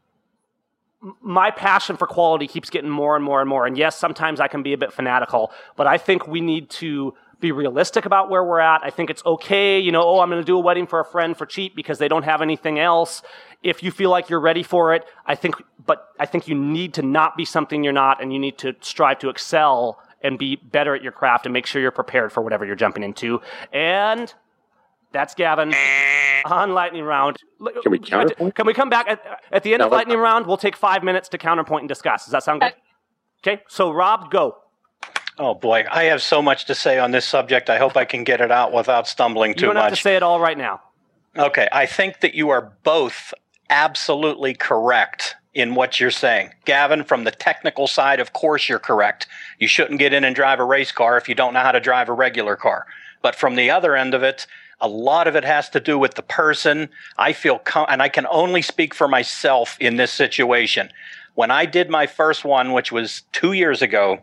my passion for quality keeps getting more and more and more. And yes, sometimes I can be a bit fanatical, but I think we need to be realistic about where we're at. I think it's okay, you know, oh, I'm going to do a wedding for a friend for cheap because they don't have anything else. If you feel like you're ready for it, I think, but I think you need to not be something you're not, and you need to strive to excel and be better at your craft and make sure you're prepared for whatever you're jumping into. And that's Gavin on Lightning Round. Can we counterpoint? Can we come back at, at the end No, of Lightning Round? We'll take five minutes to counterpoint and discuss. Does that sound good? Okay, so Rob, go. Oh, boy. I have so much to say on this subject. I hope I can get it out without stumbling too You don't much. have to say it all right now. Okay. I think that you are both absolutely correct in what you're saying. Gavin, from the technical side, of course you're correct. You shouldn't get in and drive a race car if you don't know how to drive a regular car. But from the other end of it, a lot of it has to do with the person. I feel, com- and I can only speak for myself in this situation. When I did my first one, which was two years ago,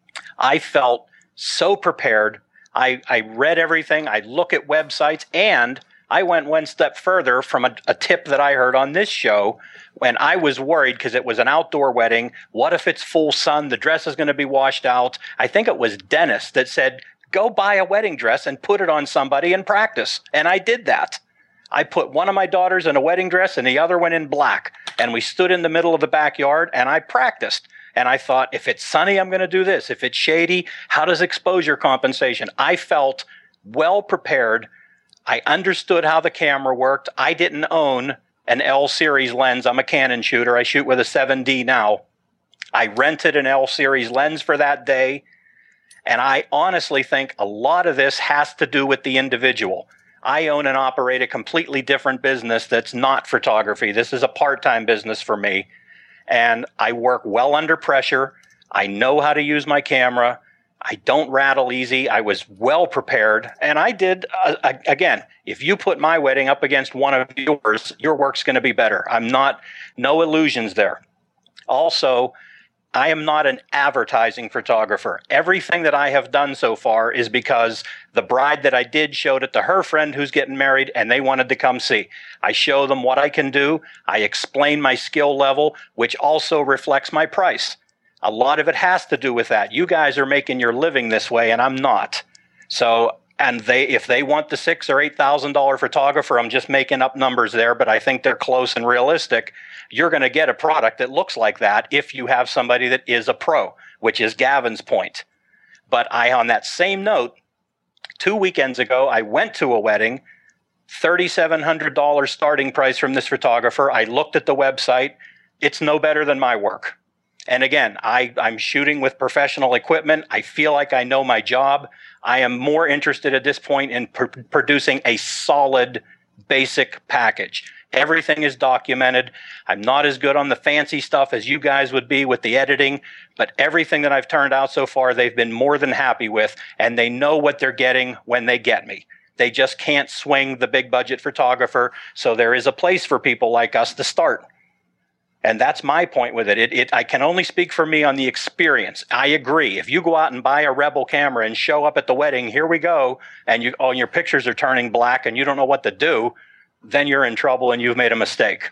I felt so prepared. I, I read everything. I look at websites, and I went one step further from a, a tip that I heard on this show when I was worried because it was an outdoor wedding. What if it's full sun? The dress is going to be washed out. I think it was Dennis that said, go buy a wedding dress and put it on somebody and practice. And I did that. I put one of my daughters in a wedding dress and the other one in black. And we stood in the middle of the backyard and I practiced. And I thought, if it's sunny, I'm going to do this. If it's shady, how does exposure compensation? I felt well prepared. I understood how the camera worked. I didn't own an L series lens. I'm a Canon shooter. I shoot with a seven D now. I rented an L series lens for that day. And I honestly think a lot of this has to do with the individual. I own and operate a completely different business that's not photography. This is a part-time business for me. And I work well under pressure. I know how to use my camera. I don't rattle easy. I was well prepared. And I did, uh, again, if you put my wedding up against one of yours, your work's going to be better. I'm not, no illusions there. Also, I am not an advertising photographer. Everything that I have done so far is because the bride that I did showed it to her friend who's getting married, and they wanted to come see. I show them what I can do. I explain my skill level, which also reflects my price. A lot of it has to do with that. You guys are making your living this way, and I'm not. So, and they, if they want the six or eight thousand dollar photographer, I'm just making up numbers there, but I think they're close and realistic. You're going to get a product that looks like that if you have somebody that is a pro, which is Gavin's point. But I, on that same note, two weekends ago, I went to a wedding, three thousand seven hundred dollars starting price from this photographer. I looked at the website. It's no better than my work. And again, I, I'm shooting with professional equipment. I feel like I know my job. I am more interested at this point in pr- producing a solid, basic package. Everything is documented. I'm not as good on the fancy stuff as you guys would be with the editing, but everything that I've turned out so far, they've been more than happy with, and they know what they're getting when they get me. They just can't swing the big budget photographer, so there is a place for people like us to start. And that's my point with it. It, it. I can only speak for me on the experience. I agree. If you go out and buy a Rebel camera and show up at the wedding, here we go, and you, all your pictures are turning black and you don't know what to do, then you're in trouble and you've made a mistake.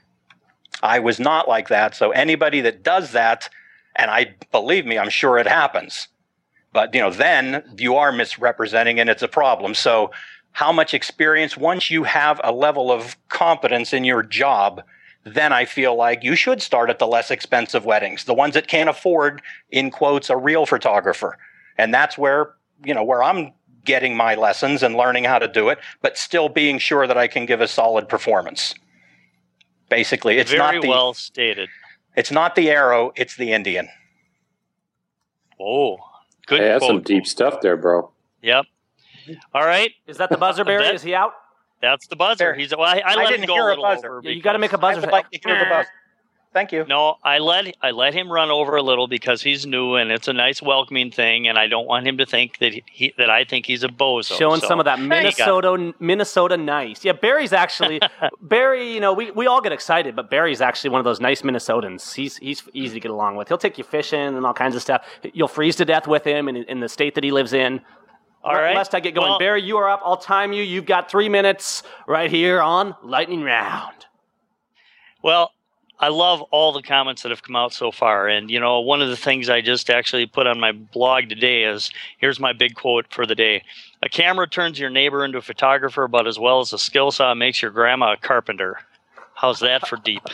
I was not like that. So anybody that does that, and I believe me, I'm sure it happens. But, you know, then you are misrepresenting and it's a problem. So how much experience, once you have a level of competence in your job, then I feel like you should start at the less expensive weddings, the ones that can't afford, in quotes, a real photographer. And that's where, you know, where I'm getting my lessons and learning how to do it, but still being sure that I can give a solid performance. Basically, it's Very not the, well stated. It's not the arrow, it's the Indian. Oh, good Hey, that's quote. some deep stuff there, bro. Yep. All right. Is that the buzzer, Barry? That- Is he out? That's the buzzer. There. He's well. I, I let I him didn't go hear a a little buzzer. over. Yeah, you got to make a I buzzer. would like to hear the buzzer. Thank you. No, I let I let him run over a little because he's new and it's a nice welcoming thing, and I don't want him to think that he that I think he's a bozo. Showing So, some of that there you go. Minnesota, Minnesota nice. Yeah, Barry's actually Barry. You know, we, we all get excited, but Barry's actually one of those nice Minnesotans. He's he's easy to get along with. He'll take you fishing and all kinds of stuff. You'll freeze to death with him in, in the state that he lives in. All right. Lest I get going, Well- Barry, you are up. I'll time you. You've got three minutes right here on Lightning Round. Well, I love all the comments that have come out so far. And, you know, one of the things I just actually put on my blog today is, here's my big quote for the day. A camera turns your neighbor into a photographer about as well as a skill saw makes your grandma a carpenter. How's that for deep?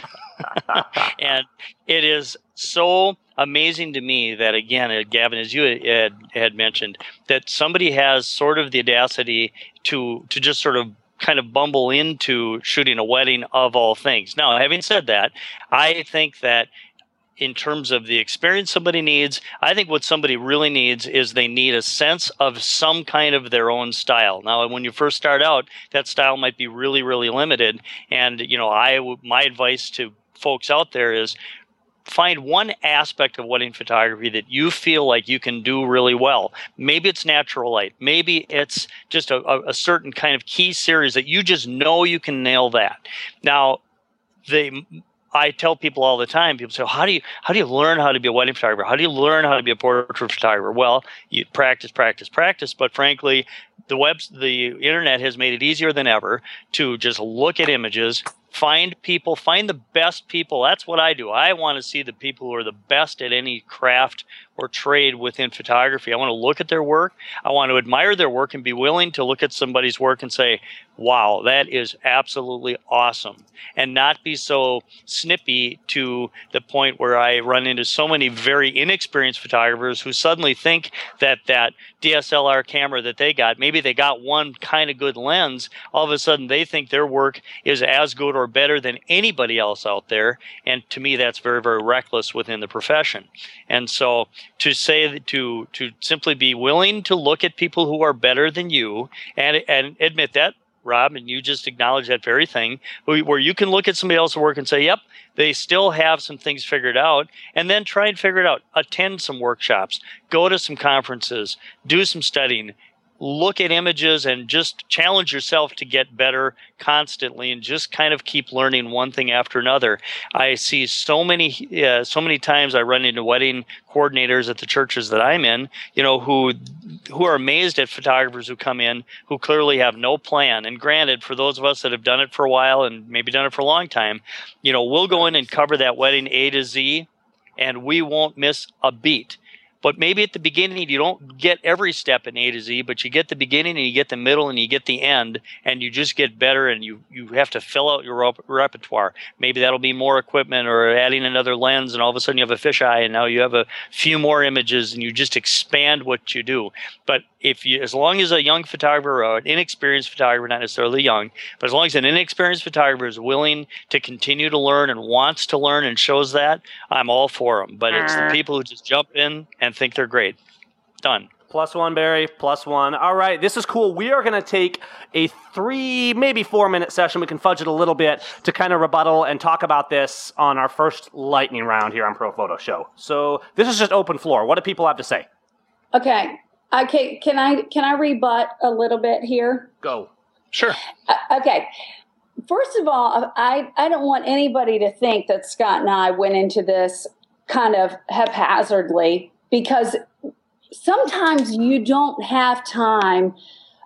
And it is so amazing to me that, again, uh, Gavin, as you had, had mentioned, that somebody has sort of the audacity to to just sort of kind of bumble into shooting a wedding of all things. Now, having said that, I think that in terms of the experience somebody needs, I think what somebody really needs is they need a sense of some kind of their own style. Now, when you first start out, that style might be really, really limited. And, you know, I my advice to folks out there is find one aspect of wedding photography that you feel like you can do really well. Maybe it's natural light. Maybe it's just a, a, a certain kind of key series that you just know you can nail that. Now, they... I tell people all the time, people say, how do you how do you learn how to be a wedding photographer? How do you learn how to be a portrait photographer? Well, you practice, practice, practice. But frankly, the web, the internet has made it easier than ever to just look at images, find people, find the best people. That's what I do. I want to see the people who are the best at any craft or trade within photography. I want to look at their work. I want to admire their work and be willing to look at somebody's work and say, wow, that is absolutely awesome. And not be so snippy to the point where I run into so many very inexperienced photographers who suddenly think that that D S L R camera that they got, maybe they got one kind of good lens, all of a sudden they think their work is as good or better than anybody else out there. And to me, that's very, very reckless within the profession. And so to say that to to simply be willing to look at people who are better than you and and admit that, Rob, and you just acknowledge that very thing, where you can look at somebody else's work and say, yep, they still have some things figured out, and then try and figure it out. Attend some workshops, go to some conferences, do some studying, look at images, and just challenge yourself to get better constantly and just kind of keep learning one thing after another. I see so many, uh, so many times I run into wedding coordinators at the churches that I'm in, you know, who who are amazed at photographers who come in who clearly have no plan. And granted, for those of us that have done it for a while and maybe done it for a long time, you know, we'll go in and cover that wedding A to Z, and we won't miss a beat. But maybe at the beginning, you don't get every step in A to Z, but you get the beginning and you get the middle and you get the end, and you just get better, and you, you have to fill out your rep- repertoire. Maybe that'll be more equipment or adding another lens, and all of a sudden you have a fisheye, and now you have a few more images, and you just expand what you do. But if you, as long as a young photographer or an inexperienced photographer, not necessarily young, but as long as an inexperienced photographer is willing to continue to learn and wants to learn and shows that, I'm all for them. But it's the people who just jump in and think they're great. Done. Plus one, Barry. Plus one. All right, this is cool. We are going to take a three, maybe four-minute session. We can fudge it a little bit to kind of rebuttal and talk about this on our first lightning round here on Pro Photo Show. So this is just open floor. What do people have to say? Okay. Okay. Can I can I rebut a little bit here? Go. Sure. Uh, okay. First of all, I, I don't want anybody to think that Scott and I went into this kind of haphazardly, because sometimes you don't have time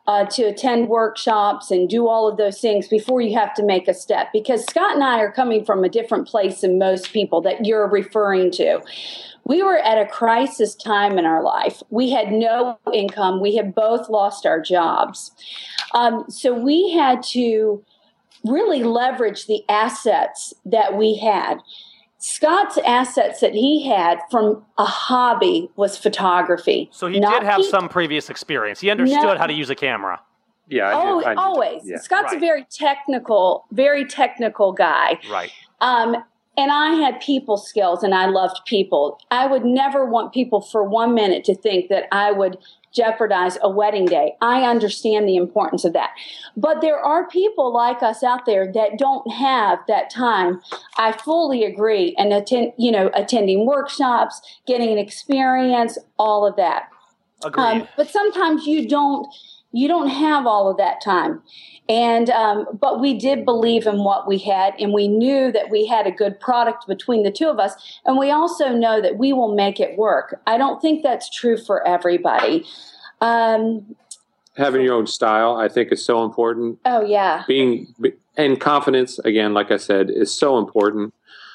uh, to attend workshops and do all of those things before you have to make a step. Because Scott and I are coming from a different place than most people that you're referring to. We were at a crisis time in our life. We had no income. We had both lost our jobs. Um, so we had to really leverage the assets that we had. Scott's assets that he had from a hobby was photography. So he Not did have he, some previous experience. He understood no, how to use a camera. Yeah. I oh, did, I did. always. Yeah. Scott's Right. a very technical, very technical guy. Right. Um, and I had people skills, and I loved people. I would never want people for one minute to think that I would jeopardize a wedding day. I understand the importance of that. But there are people like us out there that don't have that time. I fully agree. And attend, you know, attending workshops, getting an experience, all of that. Agreed. Um, but sometimes you don't, you don't have all of that time. And, um, but we did believe in what we had, and we knew that we had a good product between the two of us. And we also know that we will make it work. I don't think that's true for everybody. Um, Having your own style, I think, is so important. oh yeah. Being and confidence, again, like I said, is so important.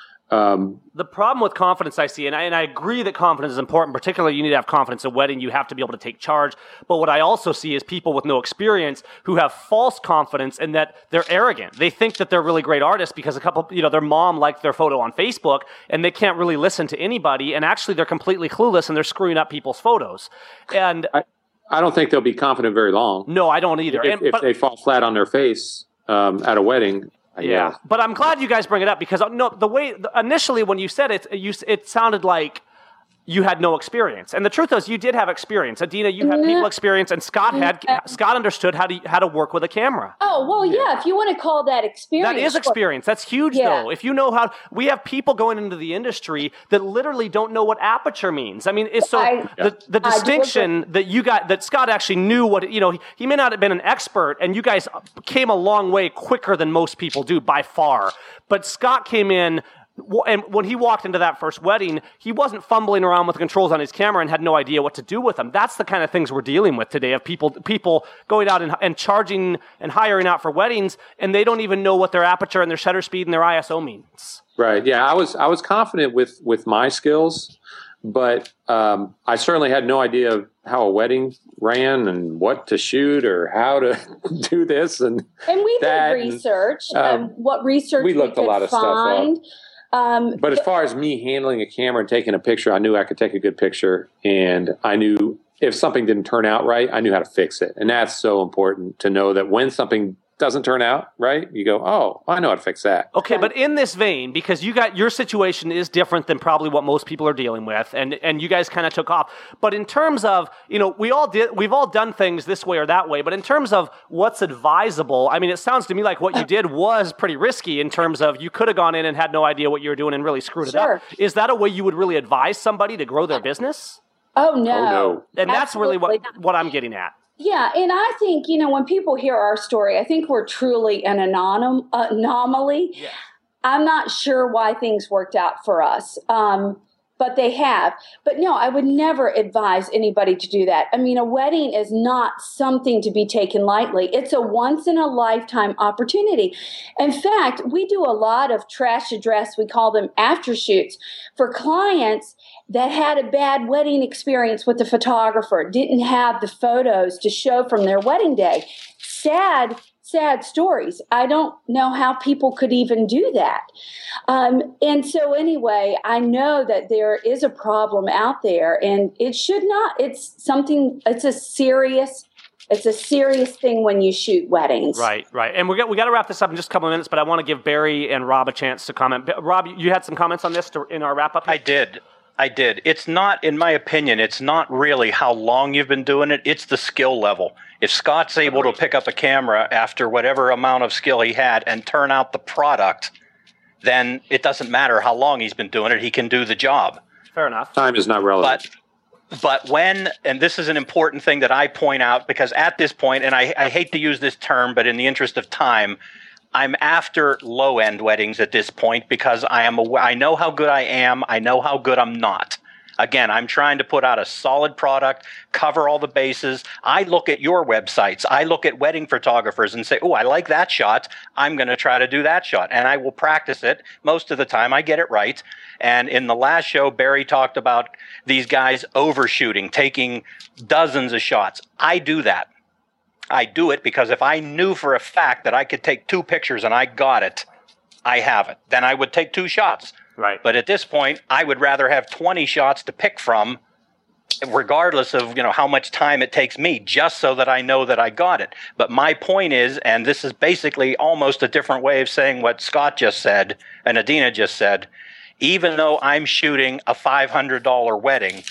Um, The problem with confidence I see, and I, and I agree that confidence is important, particularly you need to have confidence at a wedding. You have to be able to take charge. But what I also see is people with no experience who have false confidence in that they're arrogant. They think that they're really great artists because a couple, you know, their mom liked their photo on Facebook, and they can't really listen to anybody. And actually, they're completely clueless, and they're screwing up people's photos. And I, I don't think they'll be confident very long. no, I don't either. If, and, if but, they fall flat on their face um, at a wedding. Yeah, but I'm glad you guys bring it up because no, the way initially when you said it, you it sounded like you had no experience, and the truth is you did have experience. Adina, you had people experience, and Scott had Scott understood how to how to work with a camera. Oh well, yeah. If you want to call that experience, That is experience. That's huge, Yeah. though. If you know how, we have people going into the industry that literally don't know what aperture means. I mean, it's so I- the, the I do distinction that you got, that Scott actually knew what, you know, he, he may not have been an expert, and you guys came a long way quicker than most people do by far. But Scott came in, and when he walked into that first wedding, he wasn't fumbling around with the controls on his camera and had no idea what to do with them. That's the kind of things we're dealing with today, of people people going out and, and charging and hiring out for weddings, and they don't even know what their aperture and their shutter speed and their I S O means. Right. Yeah, I was I was confident with with my skills, but um, I certainly had no idea how a wedding ran and what to shoot or how to do this and And we that did and, research. um, um, what research we looked a could lot of stuff up. find. Um, But as far as me handling a camera and taking a picture, I knew I could take a good picture, and I knew if something didn't turn out right, I knew how to fix it. And that's so important to know that when something doesn't turn out right, you go, oh, I know how to fix that. Okay, but in this vein, because you got your situation is different than probably what most people are dealing with, and and you guys kind of took off. But in terms of, you know, we all did, we've all done things this way or that way. But in terms of what's advisable, I mean, it sounds to me like what you did was pretty risky. In terms of you could have gone in and had no idea what you were doing and really screwed it Sure. up. Is that a way you would really advise somebody to grow their business? oh no. Oh, no. And that's really what Absolutely not. what I'm getting at. Yeah, and I think, you know, when people hear our story, I think we're truly an anonym, anomaly. Yeah. I'm not sure why things worked out for us, um, but they have. But no, I would never advise anybody to do that. I mean, a wedding is not something to be taken lightly. It's a once-in-a-lifetime opportunity. In fact, we do a lot of trash address, we call them after shoots, for clients that had a bad wedding experience with the photographer, didn't have the photos to show from their wedding day. Sad, sad stories. I don't know how people could even do that. Um, and so anyway, I know that there is a problem out there, and it should not, it's something, it's a serious It's a serious thing when you shoot weddings. Right, right. And we got we got to wrap this up in just a couple of minutes, but I want to give Barry and Rob a chance to comment. Rob, you had some comments on this to, in our wrap up? I did. I did. It's not, in my opinion, it's not really how long you've been doing it. It's the skill level. If Scott's able to pick up a camera after whatever amount of skill he had and turn out the product, then it doesn't matter how long he's been doing it. He can do the job. Fair enough. Time is not relevant. But But when, and this is an important thing that I point out, because at this point, and I, I hate to use this term, but in the interest of time, I'm after low-end weddings at this point because I am. Aw- I know how good I am. I know how good I'm not. Again, I'm trying to put out a solid product, cover all the bases. I look at your websites. I look at wedding photographers and say, oh, I like that shot. I'm going to try to do that shot. And I will practice it. Most of the time, I get it right. And in the last show, Barry talked about these guys overshooting, taking dozens of shots. I do that. I do it because if I knew for a fact that I could take two pictures and I got it, I have it. Then I would take two shots. Right. But at this point, I would rather have twenty shots to pick from, regardless of, you know, how much time it takes me, just so that I know that I got it. But my point is, and this is basically almost a different way of saying what Scott just said and Adina just said, even though I'm shooting a five hundred dollars wedding,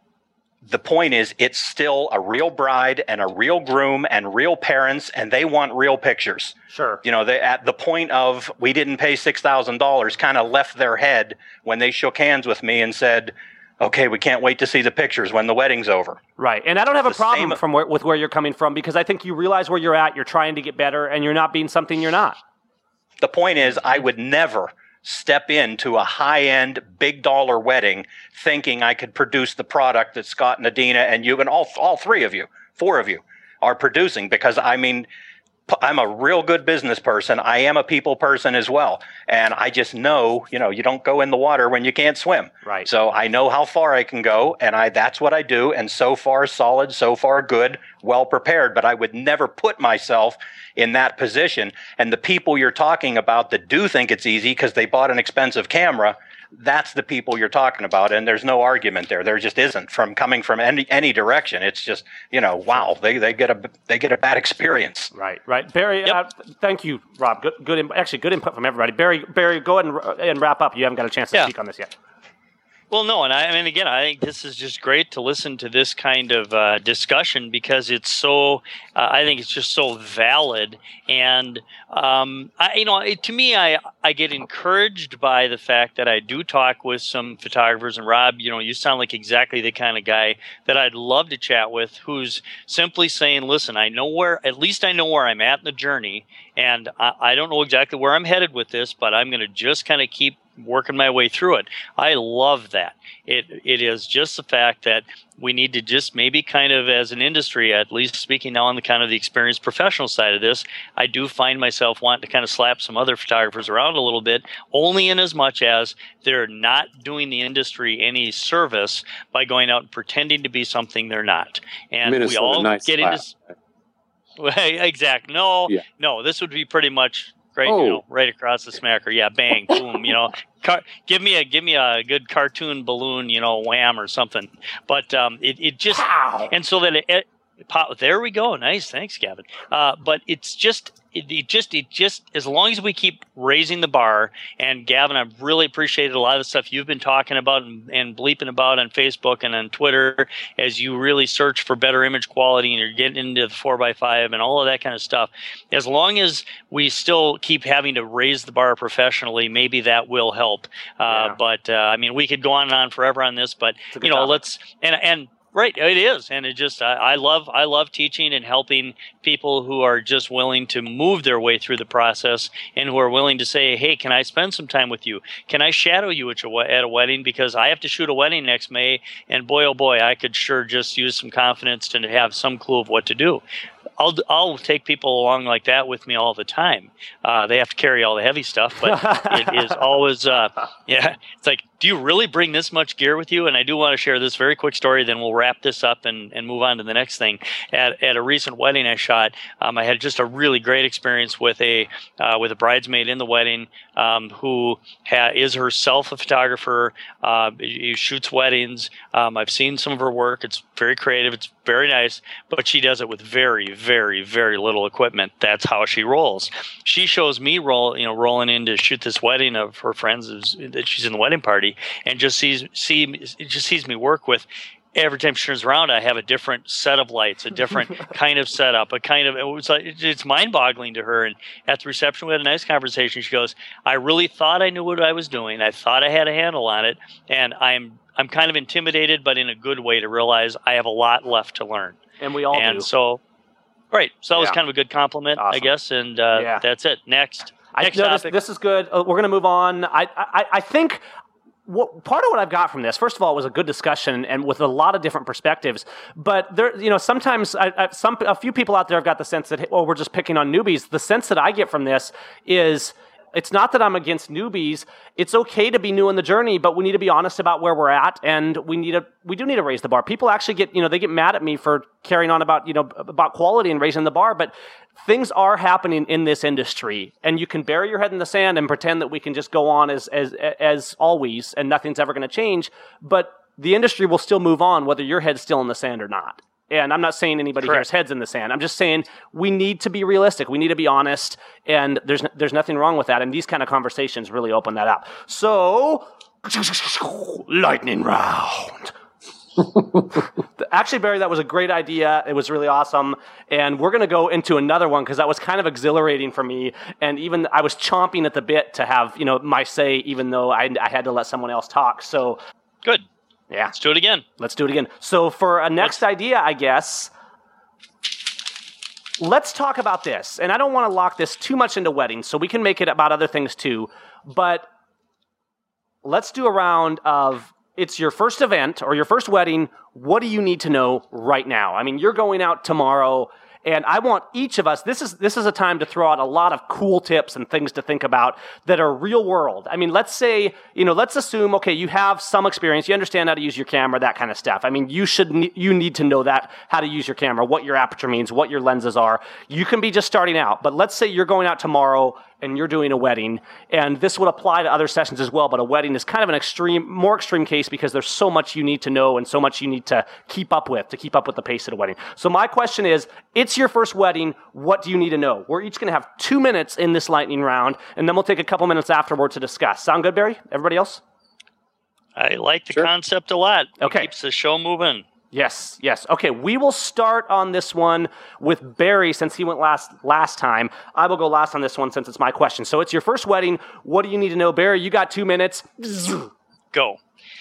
the point is it's still a real bride and a real groom and real parents, and they want real pictures. Sure. You know, they, at the point of we didn't pay six thousand dollars kind of left their head when they shook hands with me and said, okay, we can't wait to see the pictures when the wedding's over. Right. And I don't have a The problem same- from where, with where you're coming from, because I think you realize where you're at, you're trying to get better, and you're not being something you're not. The point is, I would never step into a high-end, big-dollar wedding thinking I could produce the product that Scott and Adina and you and all all three of you, four of you, are producing. Because, I mean, p- I'm a real good business person. I am a people person as well. And I just know, you know, you don't go in the water when you can't swim. Right. So I know how far I can go, and I that's what I do. And so far, solid, so far, good, well prepared. But I would never put myself in that position. And the people you're talking about that do think it's easy because they bought an expensive camera, that's the people you're talking about. And there's no argument there. There just isn't from coming from any any direction. It's just, you know, wow, they, they get a they get a bad experience. Right, right. Barry, Yep. uh, thank you, Rob. Good, good. in- Actually, good input from everybody. Barry, Barry, go ahead and, and wrap up. You haven't got a chance to Yeah. speak on this yet. Well, no, and I, I mean, again, I think this is just great to listen to this kind of uh, discussion because it's so, uh, I think it's just so valid. And, um, I, you know, it, to me, I, I get encouraged by the fact that I do talk with some photographers. And Rob, you know, you sound like exactly the kind of guy that I'd love to chat with, who's simply saying, listen, I know where, at least I know where I'm at in the journey. And I, I don't know exactly where I'm headed with this, but I'm going to just kind of keep working my way through it. I love that. It it is just the fact that we need to just maybe kind of as an industry, at least speaking now on the kind of the experienced professional side of this, I do find myself wanting to kind of slap some other photographers around a little bit, only in as much as they're not doing the industry any service by going out and pretending to be something they're not. And Minnesota we all nice get slap. into exactly. No, Yeah. no, this would be pretty much right, Oh. you know, right across the smacker. Yeah, bang, boom, you know. Car- give me a give me a good cartoon balloon, you know, wham or something. But um, it it just Pow! and so that it, it pop, there we go. Nice, thanks, Gavin. Uh, but it's just. It, it just, it just, as long as we keep raising the bar, and Gavin, I've really appreciated a lot of the stuff you've been talking about and, and bleeping about on Facebook and on Twitter as you really search for better image quality and you're getting into the four by five and all of that kind of stuff. As long as we still keep having to raise the bar professionally, maybe that will help. Uh, Yeah. But, uh, I mean, we could go on and on forever on this, but, It's a good you know, topic. let's, and, and, right, it is, and it just I, I love I love teaching and helping people who are just willing to move their way through the process and who are willing to say, "Hey, can I spend some time with you? Can I shadow you at, your, at a wedding? Because I have to shoot a wedding next May, and boy, oh boy, I could sure just use some confidence to have some clue of what to do." I'll I'll take people along like that with me all the time. Uh, they have to carry all the heavy stuff, but it is always uh, yeah. It's like, do you really bring this much gear with you? And I do want to share this very quick story. Then we'll wrap this up and, and move on to the next thing. At at a recent wedding I shot, um, I had just a really great experience with a uh, with a bridesmaid in the wedding um, who ha- is herself a photographer. Uh, she shoots weddings. Um, I've seen some of her work. It's very creative. It's very nice, but she does it with very, very, very little equipment. That's how she rolls. She shows me roll, you know, rolling in to shoot this wedding of her friends is- that she's in the wedding party, and just sees see just sees me work with. Every time she turns around, I have a different set of lights, a different kind of setup, a kind of it was like it's mind-boggling to her. And at the reception, we had a nice conversation. She goes, "I really thought I knew what I was doing. I thought I had a handle on it, and I'm I'm kind of intimidated, but in a good way, to realize I have a lot left to learn." And we all and do. so, right, so that was Yeah. kind of a good compliment, I Awesome. guess. And uh, Yeah. that's it. Next, I, next no, this, topic. this is good. Uh, we're going to move on. I, I, I think what, part of what I've got from this, first of all, it was a good discussion and with a lot of different perspectives. But there, you know, sometimes I, I, some a few people out there have got the sense that, oh, we're just picking on newbies. The sense that I get from this is, it's not that I'm against newbies. It's okay to be new in the journey, but we need to be honest about where we're at, and we need to we do need to raise the bar. People actually get, you know, they get mad at me for carrying on about, you know, about quality and raising the bar, but things are happening in this industry, and you can bury your head in the sand and pretend that we can just go on as as as always and nothing's ever going to change, but the industry will still move on whether your head's still in the sand or not. And I'm not saying anybody Correct. here's heads in the sand. I'm just saying we need to be realistic. We need to be honest, and there's there's nothing wrong with that. And these kind of conversations really open that up. So, lightning round. Actually, Barry, that was a great idea. It was really awesome. And we're going to go into another one because that was kind of exhilarating for me. And even I was chomping at the bit to have, you know, my say, even though I, I had to let someone else talk. So Good. Yeah. Let's do it again. Let's do it again. So for a next let's- idea, I guess, let's talk about this. And I don't want to lock this too much into weddings, so we can make it about other things too. But let's do a round of, it's your first event or your first wedding. What do you need to know right now? I mean, you're going out tomorrow, and I want each of us, this is this is a time to throw out a lot of cool tips and things to think about that are real world. I mean, let's say, you know, let's assume, okay, you have some experience, you understand how to use your camera, that kind of stuff. I mean, you should, ne- you need to know that, how to use your camera, what your aperture means, what your lenses are. You can be just starting out, but let's say you're going out tomorrow and you're doing a wedding, and this would apply to other sessions as well, but a wedding is kind of an extreme, more extreme case because there's so much you need to know and so much you need to keep up with, to keep up with the pace of the wedding. So my question is, it's your first wedding, what do you need to know? We're each going to have two minutes in this lightning round, and then we'll take a couple minutes afterward to discuss. Sound good, Barry? Everybody else? I like the Sure. concept a lot. It Okay. keeps the show moving. Yes, yes. Okay, we will start on this one with Barry since he went last last time. I will go last on this one since it's my question. So it's your first wedding. What do you need to know, Barry? You got two minutes. Go.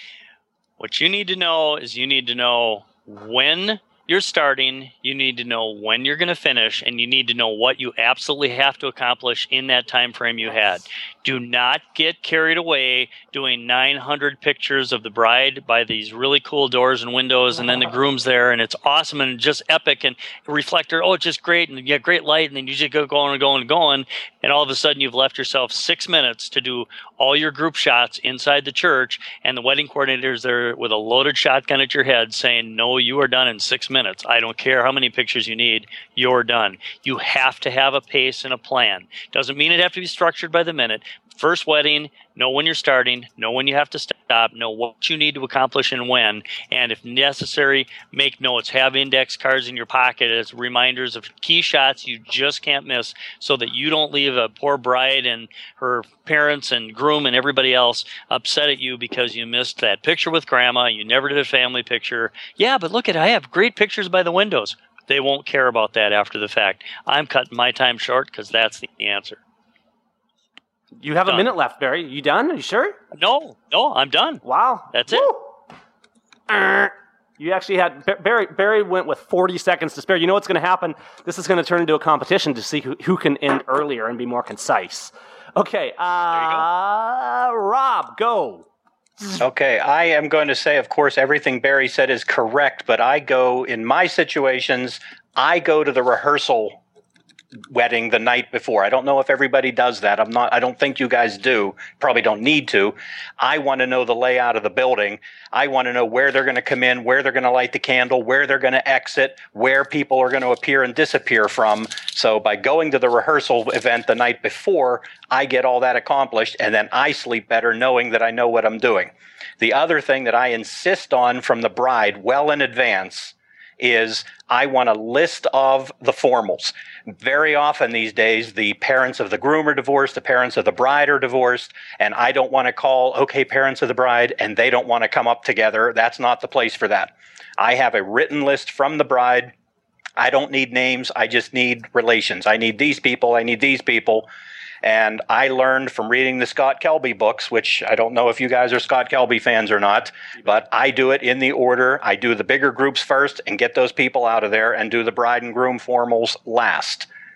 What you need to know is you need to know when you're starting, you need to know when you're going to finish, and you need to know what you absolutely have to accomplish in that time frame you had. Do not get carried away doing nine hundred pictures of the bride by these really cool doors and windows, and then the groom's there, and it's awesome and just epic, and reflector, oh, it's just great, and you get great light, and then you just go going and going and going, and all of a sudden you've left yourself six minutes to do all your group shots inside the church, and the wedding coordinator's there with a loaded shotgun at your head saying, no, you are done in six minutes. I don't care how many pictures you need, you're done. You have to have a pace and a plan. Doesn't mean it have to be structured by the minute. First wedding, know when you're starting, know when you have to stop, know what you need to accomplish and when, and if necessary, make notes. Have index cards in your pocket as reminders of key shots you just can't miss so that you don't leave a poor bride and her parents and groom and everybody else upset at you because you missed that picture with grandma, you never did a family picture. Yeah, but look at, I have great pictures by the windows. They won't care about that after the fact. I'm cutting my time short because that's the answer. You have Done. a minute left, Barry. You done? Are you sure? No, no, I'm done. Wow. That's it. Uh, You actually had, Barry Barry went with forty seconds to spare. You know what's going to happen? This is going to turn into a competition to see who, who can end earlier and be more concise. Okay. Uh, Rob, go. Okay, I am going to say, of course, everything Barry said is correct, but I go, in my situations, I go to the rehearsal wedding the night before. I don't know if everybody does that. I'm not, I don't think you guys do. Probably don't need to. I want to know the layout of the building. I want to know where they're going to come in, where they're going to light the candle, where they're going to exit, where people are going to appear and disappear from. So by going to the rehearsal event the night before, I get all that accomplished, and then I sleep better knowing that I know what I'm doing. The other thing that I insist on from the bride well in advance is I want a list of the formals. Very often these days, the parents of the groom are divorced, the parents of the bride are divorced, and I don't want to call, okay, parents of the bride, and they don't want to come up together. That's not the place for that. I have a written list from the bride. I don't need names. I just need relations. I need these people. I need these people. And I learned from reading the Scott Kelby books, which I don't know if you guys are Scott Kelby fans or not, but I do it in the order. I do the bigger groups first and get those people out of there and do the bride and groom formals last.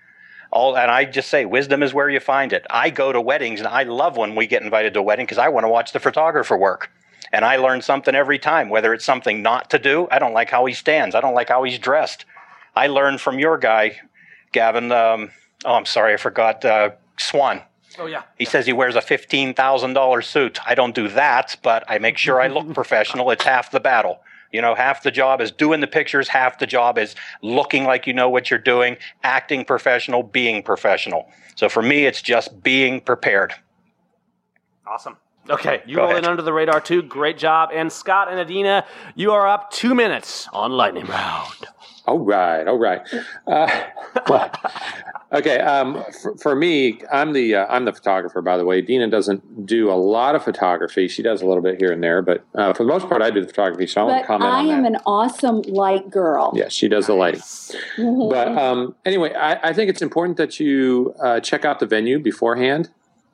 All, and I just say, wisdom is where you find it. I go to weddings, and I love when we get invited to a wedding because I want to watch the photographer work. And I learn something every time, whether it's something not to do. I don't like how he stands. I don't like how he's dressed. I learned from your guy, Gavin. Um, oh, I'm sorry, I forgot. Uh, Swan. Oh, yeah. He says he wears a fifteen thousand dollars suit. I don't do that, but I make sure I look professional. It's half the battle. You know, half the job is doing the pictures. Half the job is looking like you know what you're doing, acting professional, being professional. So for me, it's just being prepared. Awesome. Okay, you Go roll ahead. in under the radar too. Great job. And Scott and Adina, you are up two minutes on Lightning Round. All right, all right. Uh, well, okay, um, for, for me, I'm the uh, I'm the photographer. By the way, Dina doesn't do a lot of photography. She does a little bit here and there, but uh, for the most part, I do the photography. So I won't But comment I on that. am an awesome light girl. Yeah, she does the lighting. Mhm. But um, anyway, I, I think it's important that you uh, check out the venue beforehand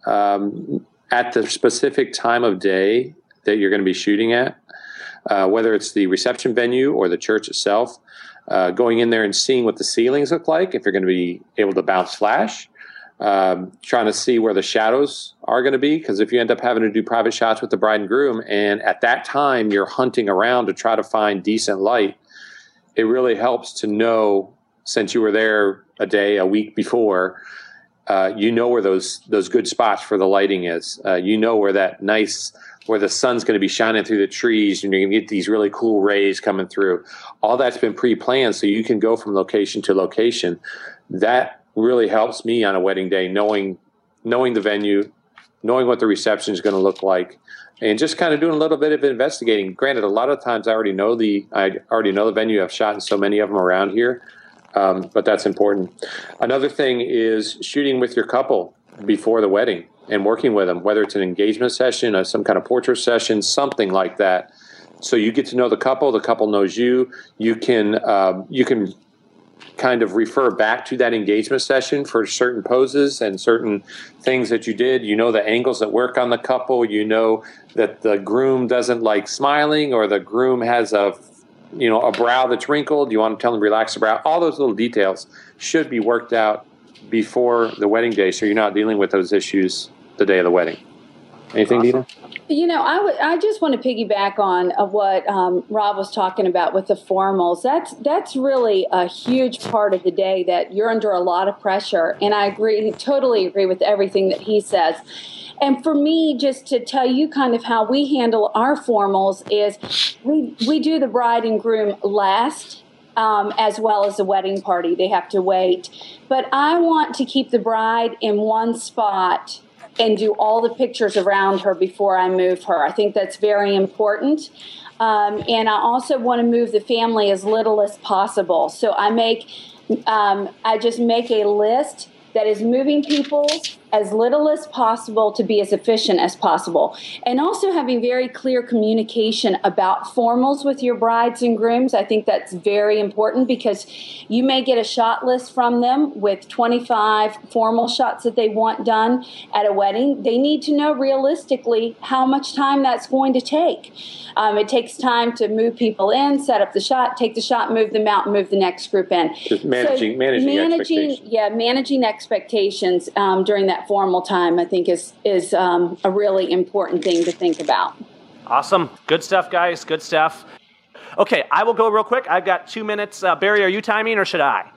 um, at the specific time of day that you're going to be shooting at, uh, whether it's the reception venue or the church itself. Uh, going in there and seeing what the ceilings look like, if you're going to be able to bounce flash, um, trying to see where the shadows are going to be, because if you end up having to do private shots with the bride and groom, and at that time you're hunting around to try to find decent light, it really helps to know, since you were there a day, a week before, uh, you know where those those good spots for the lighting is. Uh, you know where that nice, where the sun's going to be shining through the trees, and you're going to get these really cool rays coming through. All that's been pre-planned, so you can go from location to location. That really helps me on a wedding day, knowing knowing the venue, knowing what the reception is going to look like, and just kind of doing a little bit of investigating. Granted, a lot of times I already know the I already know the venue. I've shot in so many of them around here, um, but that's important. Another thing is shooting with your couple before the wedding and working with them, whether it's an engagement session or some kind of portrait session, something like that. So you get to know the couple, the couple knows you. You can um, you can kind of refer back to that engagement session for certain poses and certain things that you did. You know the angles that work on the couple. You know that the groom doesn't like smiling, or the groom has a you know a brow that's wrinkled. You want to tell them relax the brow. All those little details should be worked out before the wedding day, so you're not dealing with those issues the day of the wedding. Anything, Dina? You know, I would. I just want to piggyback on uh, what um, Rob was talking about with the formals. That's that's really a huge part of the day that you're under a lot of pressure, and I agree, totally agree with everything that he says. And for me, just to tell you kind of how we handle our formals is we we do the bride and groom last. Um, as well as the wedding party. They have to wait. But I want to keep the bride in one spot and do all the pictures around her before I move her. I think that's very important. Um, and I also want to move the family as little as possible. So I make, um, I just make a list that is moving people as little as possible to be as efficient as possible. And also having very clear communication about formals with your brides and grooms. I think that's very important because you may get a shot list from them with twenty-five formal shots that they want done at a wedding. They need to know realistically how much time that's going to take. Um, it takes time to move people in, set up the shot, take the shot, move them out, and move the next group in. Just managing, so managing, managing expectations. Yeah, managing expectations um, during that formal time, I think, is is um, a really important thing to think about. Awesome. Good stuff, guys. Good stuff. Okay, I will go real quick. I've got two minutes. Uh, Barry, are you timing or should I?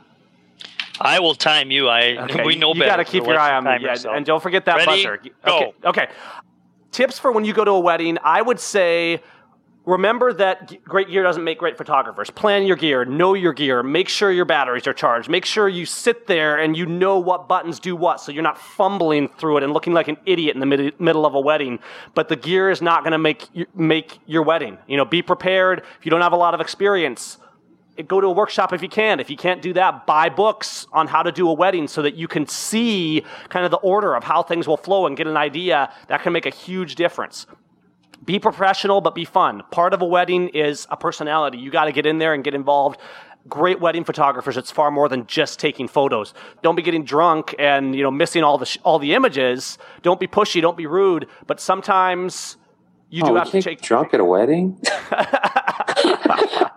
I will time you. I Okay, we know you better. got to keep so your let's eye on me. time Yeah, yourself. and don't forget that Ready? buzzer. Go. Okay. Okay. Tips for when you go to a wedding. I would say, remember that great gear doesn't make great photographers. Plan your gear. Know your gear. Make sure your batteries are charged. Make sure you sit there and you know what buttons do what, so you're not fumbling through it and looking like an idiot in the mid- middle of a wedding. But the gear is not going to make you, make your wedding. You know, be prepared. If you don't have a lot of experience, go to a workshop if you can. If you can't do that, buy books on how to do a wedding so that you can see kind of the order of how things will flow and get an idea. That can make a huge difference. Be professional, but be fun. Part of a wedding is a personality. You got to get in there and get involved. Great wedding photographers, it's far more than just taking photos. Don't be getting drunk and, you know, missing all the sh- all the images. Don't be pushy. Don't be rude. But sometimes you do oh, have you to can't take get drunk at a wedding.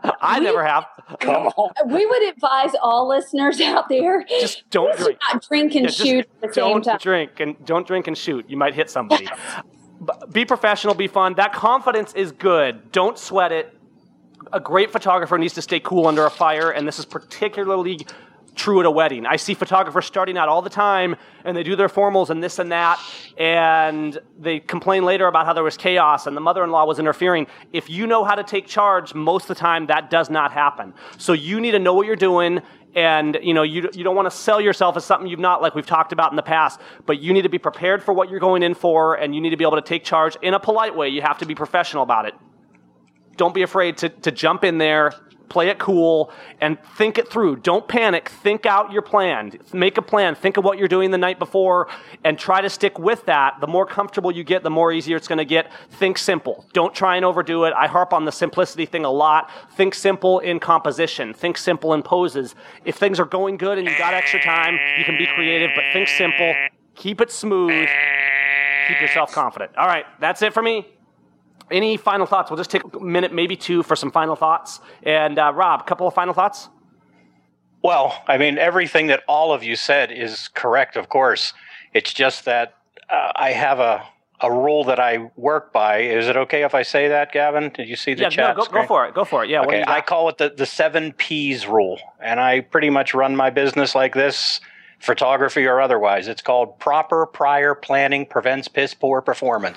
I we, never have. Come on. We would advise all listeners out there Just don't drink. not drink and Yeah, just shoot at the same don't time. drink and don't drink and shoot. You might hit somebody. But be professional, be fun. That confidence is good. Don't sweat it. A great photographer needs to stay cool under a fire, and this is particularly true at a wedding. I see photographers starting out all the time, and they do their formals and this and that, and they complain later about how there was chaos and the mother-in-law was interfering. If you know how to take charge, most of the time that does not happen. So you need to know what you're doing. And, you know, you, you don't want to sell yourself as something you've not, like we've talked about in the past, but you need to be prepared for what you're going in for, and you need to be able to take charge in a polite way. You have to be professional about it. Don't be afraid to, to jump in there, play it cool, and think it through. Don't panic. Think out your plan. Make a plan. Think of what you're doing the night before, and try to stick with that. The more comfortable you get, the more easier it's going to get. Think simple. Don't try and overdo it. I harp on the simplicity thing a lot. Think simple in composition. Think simple in poses. If things are going good and you got extra time, you can be creative, but think simple. Keep it smooth. Keep yourself confident. All right, that's it for me. Any final thoughts? We'll just take a minute, maybe two, for some final thoughts. And uh, Rob, a couple of final thoughts? Well, I mean, everything that all of you said is correct, of course. It's just that uh, I have a, a rule that I work by. Is it okay if I say that, Gavin? Did you see the yeah, chat no, go, go for it. Go for it. Yeah. What do Okay, you got? I call it the, the seven P's rule. And I pretty much run my business like this, photography or otherwise. It's called proper prior planning prevents piss poor performance.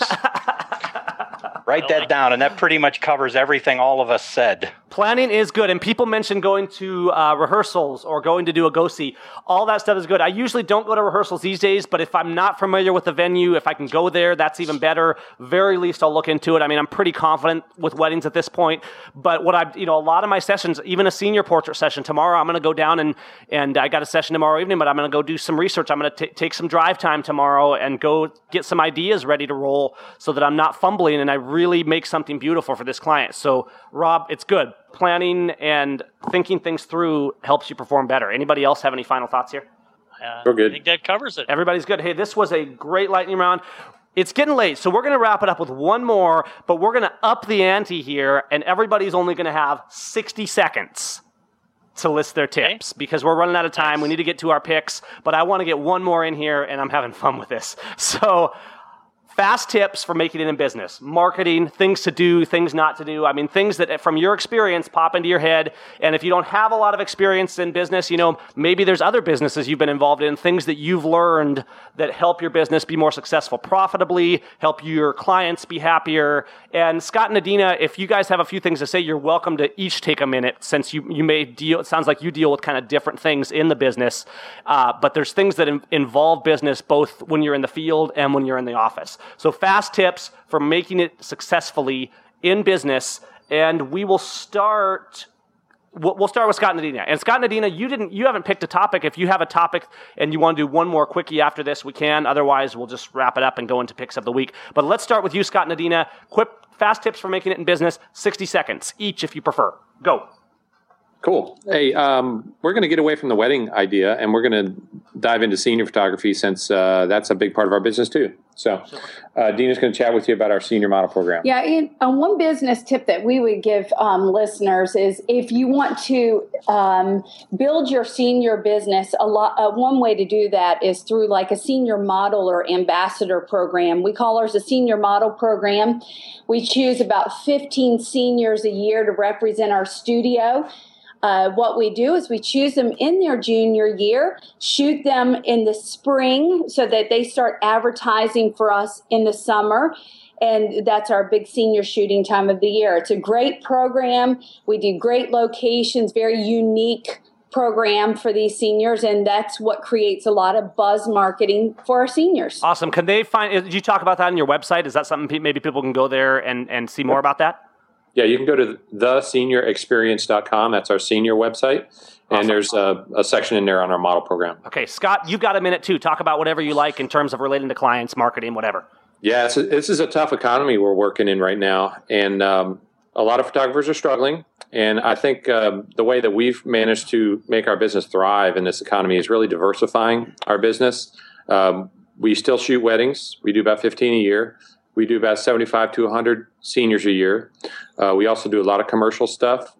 Write that down, and that pretty much covers everything all of us said. Planning is good, and people mention going to uh, rehearsals or going to do a go-see. All that stuff is good. I usually don't go to rehearsals these days, but if I'm not familiar with the venue, if I can go there, that's even better. Very least, I'll look into it. I mean, I'm pretty confident with weddings at this point, but what I, you know, a lot of my sessions, even a senior portrait session tomorrow, I'm going to go down and, and I got a session tomorrow evening, but I'm going to go do some research. I'm going to take some drive time tomorrow and go get some ideas ready to roll so that I'm not fumbling and I really make something beautiful for this client. So, Rob, it's good. Planning and thinking things through helps you perform better. Anybody else have any final thoughts here? Uh, We're good. I think that covers it. Everybody's good. Hey, this was a great lightning round. It's getting late, so we're going to wrap it up with one more, but we're going to up the ante here, and everybody's only going to have sixty seconds to list their tips okay. because we're running out of time. We need to get to our picks, but I want to get one more in here, and I'm having fun with this. So, fast tips for making it in business. Marketing, things to do, things not to do. I mean, things that from your experience pop into your head. And if you don't have a lot of experience in business, you know, maybe there's other businesses you've been involved in, things that you've learned that help your business be more successful profitably, help your clients be happier. And Scott and Adina, if you guys have a few things to say, you're welcome to each take a minute since you, you may deal, it sounds like you deal with kind of different things in the business. Uh, but there's things that in, involve business both when you're in the field and when you're in the office. So fast tips for making it successfully in business, and we will start. We'll start with Scott and Adina. And Scott and Adina, you didn't, you haven't picked a topic. If you have a topic and you want to do one more quickie after this, we can. Otherwise, we'll just wrap it up and go into picks of the week. But let's start with you, Scott and Adina. Quick, fast tips for making it in business. Sixty seconds each, if you prefer. Go. Cool. Hey, um, we're going to get away from the wedding idea, and we're going to dive into senior photography since uh, that's a big part of our business too. So uh, Dina's going to chat with you about our senior model program. Yeah, and uh, one business tip that we would give um, listeners is if you want to um, build your senior business, a lot. Uh, one way to do that is through like a senior model or ambassador program. We call ours a senior model program. We choose about fifteen seniors a year to represent our studio. Uh, what we do is we choose them in their junior year, shoot them in the spring so that they start advertising for us in the summer. And that's our big senior shooting time of the year. It's a great program. We do great locations, very unique program for these seniors. And that's what creates a lot of buzz marketing for our seniors. Awesome. Can they find, did you talk about that on your website? Is that something maybe people can go there and, and see more about that? Yeah, you can go to the senior experience dot com. That's our senior website. And awesome. There's a, a section in there on our model program. Okay, Scott, you've got a minute too. Talk about whatever you like in terms of relating to clients, marketing, whatever. Yeah, it's a, this is a tough economy we're working in right now. And um, a lot of photographers are struggling. And I think um, the way that we've managed to make our business thrive in this economy is really diversifying our business. Um, we still shoot weddings. We do about fifteen a year. We do about seventy-five to one hundred seniors a year. Uh, we also do a lot of commercial stuff.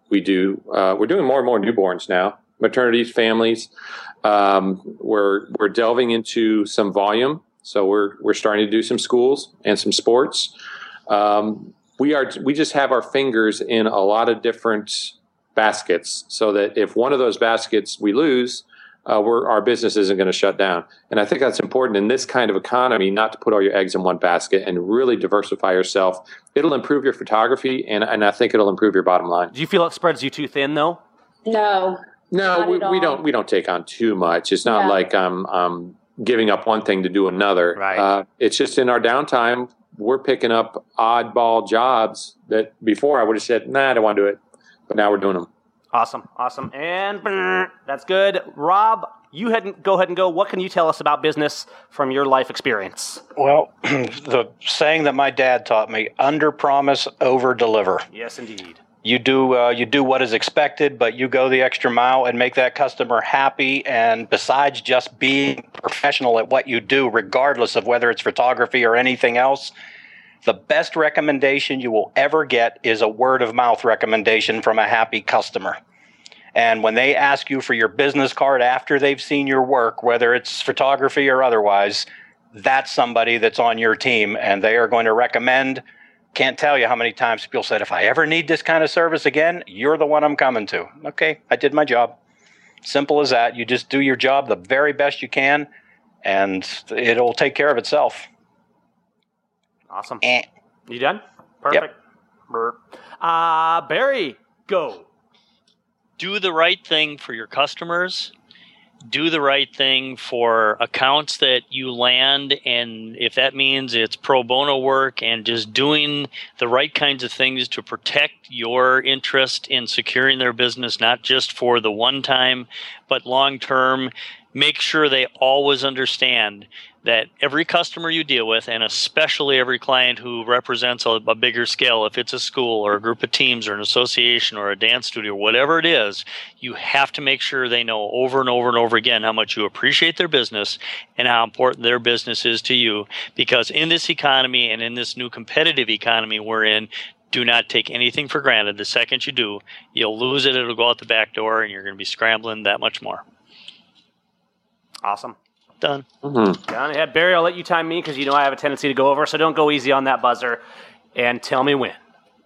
we do. Uh, we're doing more and more newborns now, maternities, families. Um, we're we're delving into some volume, so we're we're starting to do some schools and some sports. Um, we are we just have our fingers in a lot of different baskets, so that if one of those baskets we lose, uh, we're, our business isn't going to shut down. And I think that's important in this kind of economy, not to put all your eggs in one basket and really diversify yourself. It'll improve your photography, and, and I think it'll improve your bottom line. Do you feel it spreads you too thin, though? No. No, we, we don't. We don't take on too much. It's not No. like I'm, I'm giving up one thing to do another. Right. Uh, it's just in our downtime, we're picking up oddball jobs that before I would have said, nah, I don't want to do it. But now we're doing them. Awesome, awesome. And brr, that's good. Rob, you head and, go ahead and go. What can you tell us about business from your life experience? Well, the saying that my dad taught me, under promise, over deliver. Yes, indeed. You do uh, you do what is expected, but you go the extra mile and make that customer happy. And besides just being professional at what you do, regardless of whether it's photography or anything else, the best recommendation you will ever get is a word of mouth recommendation from a happy customer. And when they ask you for your business card after they've seen your work, whether it's photography or otherwise, that's somebody that's on your team, and they are going to recommend. Can't tell you how many times people said, if I ever need this kind of service again, you're the one I'm coming to. Okay, I did my job. Simple as that. You just do your job the very best you can, and it'll take care of itself. Awesome. Eh. You done? Perfect. Yep. Uh, Barry, go. Do the right thing for your customers. Do the right thing for accounts that you land, and if that means it's pro bono work and just doing the right kinds of things to protect your interest in securing their business, not just for the one time, but long term, make sure they always understand that every customer you deal with, and especially every client who represents a, a bigger scale, if it's a school or a group of teams or an association or a dance studio, whatever it is, you have to make sure they know over and over and over again how much you appreciate their business and how important their business is to you. Because in this economy and in this new competitive economy we're in, do not take anything for granted. The second you do, you'll lose it, it'll go out the back door, and you're going to be scrambling that much more. Awesome. Done. Mm-hmm. Done. Yeah, Barry, I'll let you time me because you know I have a tendency to go over, so don't go easy on that buzzer. And tell me when.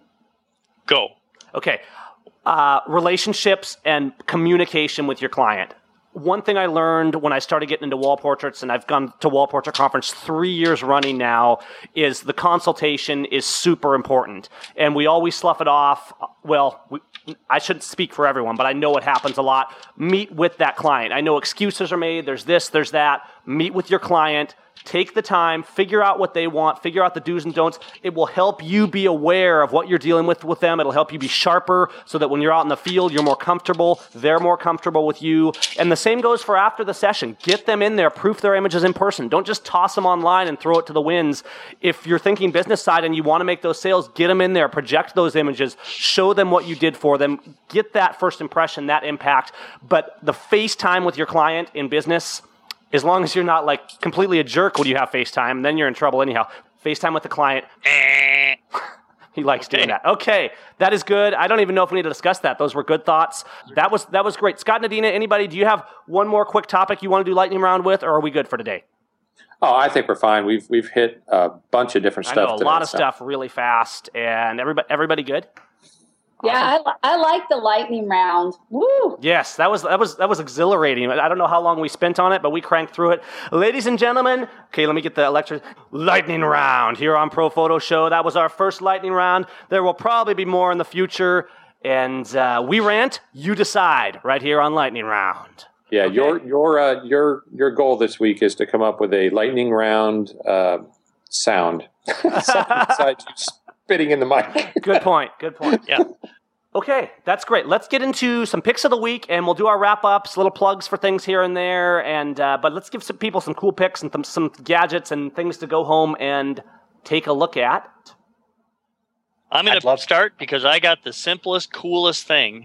Go. Okay. Uh, relationships and communication with your client. One thing I learned when I started getting into wall portraits, and I've gone to Wall Portrait Conference three years running now, is the consultation is super important. And we always slough it off. Well, we, I shouldn't speak for everyone, but I know it happens a lot. Meet with that client. I know excuses are made. There's this, there's that. Meet with your client. Take the time, figure out what they want, figure out the do's and don'ts. It will help you be aware of what you're dealing with with them. It'll help you be sharper so that when you're out in the field, you're more comfortable. They're more comfortable with you. And the same goes for after the session. Get them in there, proof their images in person. Don't just toss them online and throw it to the winds. If you're thinking business side and you want to make those sales, get them in there, project those images, show them what you did for them, get that first impression, that impact. But the FaceTime with your client in business, as long as you're not like completely a jerk when you have FaceTime, then you're in trouble anyhow. FaceTime with the client. He likes okay. doing that. Okay, that is good. I don't even know if we need to discuss that. Those were good thoughts. That was that was great. Scott and Adina, anybody, do you have one more quick topic you want to do lightning round with, or are we good for today? Oh, I think we're fine. We've we've hit a bunch of different I stuff know, a today, lot of so. stuff really fast. And everybody, everybody good? Yeah, I, li- I like the lightning round. Woo! Yes, that was that was that was exhilarating. I don't know how long we spent on it, but we cranked through it. Ladies and gentlemen, okay, let me get the electric lightning round here on Pro Photo Show. That was our first lightning round. There will probably be more in the future, and uh, we rant, you decide, right here on Lightning Round. Yeah, Okay. your your uh, your your goal this week is to come up with a lightning round uh, sound. Something besides you spitting in the mic. Good point. Good point. Yeah. Okay, that's great. Let's get into some picks of the week, and we'll do our wrap-ups, little plugs for things here and there. And uh, but let's give some people some cool picks and some, some gadgets and things to go home and take a look at. I'm going I'd to love- start because I got the simplest, coolest thing.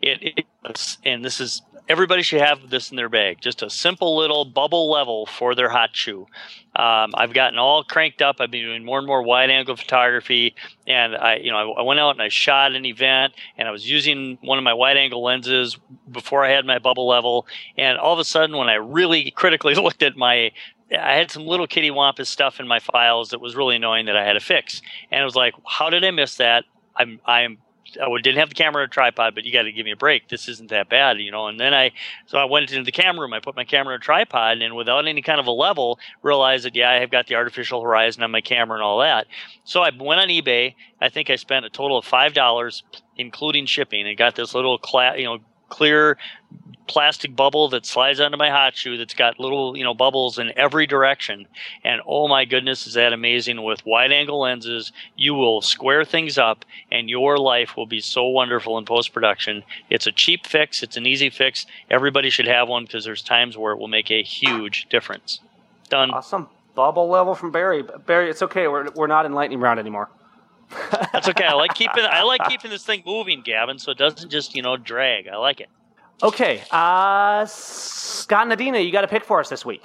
It, it and this is everybody should have this in their bag. Just a simple little bubble level for their hot shoe. Um, I've gotten all cranked up. I've been doing more and more wide angle photography, and I, you know, I, I went out and I shot an event, and I was using one of my wide angle lenses before I had my bubble level, and all of a sudden, when I really critically looked at my, I had some little kitty wampus stuff in my files that was really annoying that I had to fix, and it was like, how did I miss that? I'm, I'm. I didn't have the camera or tripod, but you got to give me a break. This isn't that bad, you know. And then I, so I went into the camera room. I put my camera on a tripod, and without any kind of a level, realized that yeah, I have got the artificial horizon on my camera and all that. So I went on eBay. I think I spent a total of five dollars, including shipping, and got this little, cla- you know, clear plastic bubble that slides onto my hot shoe that's got little, you know, bubbles in every direction. And oh my goodness, is that amazing. With wide angle lenses, you will square things up and your life will be so wonderful in post-production. It's a cheap fix. It's an easy fix. Everybody should have one because there's times where it will make a huge difference. Done. Awesome. Bubble level from Barry. Barry, it's okay. We're, we're not in lightning round anymore. That's okay. I like keeping, I like keeping this thing moving, Gavin, so it doesn't just, you know, drag. I like it. Okay, uh, Scott and Adina, you got a pick for us this week.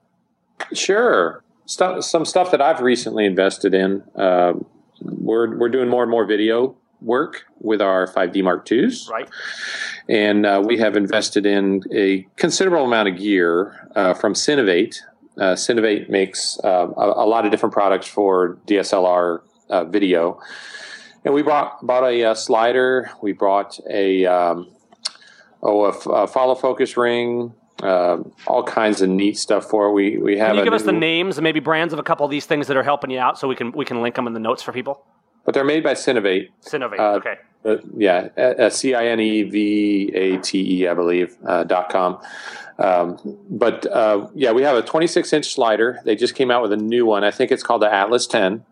Sure. Stuff, some stuff that I've recently invested in. Uh, we're we're doing more and more video work with our five D Mark twos. Right. And uh, we have invested in a considerable amount of gear uh, from Cinovate. Uh, Cinovate makes uh, a, a lot of different products for D S L R uh, video. And we bought, bought a, a slider. We bought a... Um, Oh, a, a follow focus ring, uh, all kinds of neat stuff for it. We we have. Can you give new, us the names and maybe brands of a couple of these things that are helping you out, so we can we can link them in the notes for people? But they're made by Cinovate. Cinovate, uh, okay. Uh, yeah, C I N E V A T E, I believe, uh, dot com. Um, but uh, yeah, we have a twenty-six inch slider. They just came out with a new one. I think it's called the Atlas ten.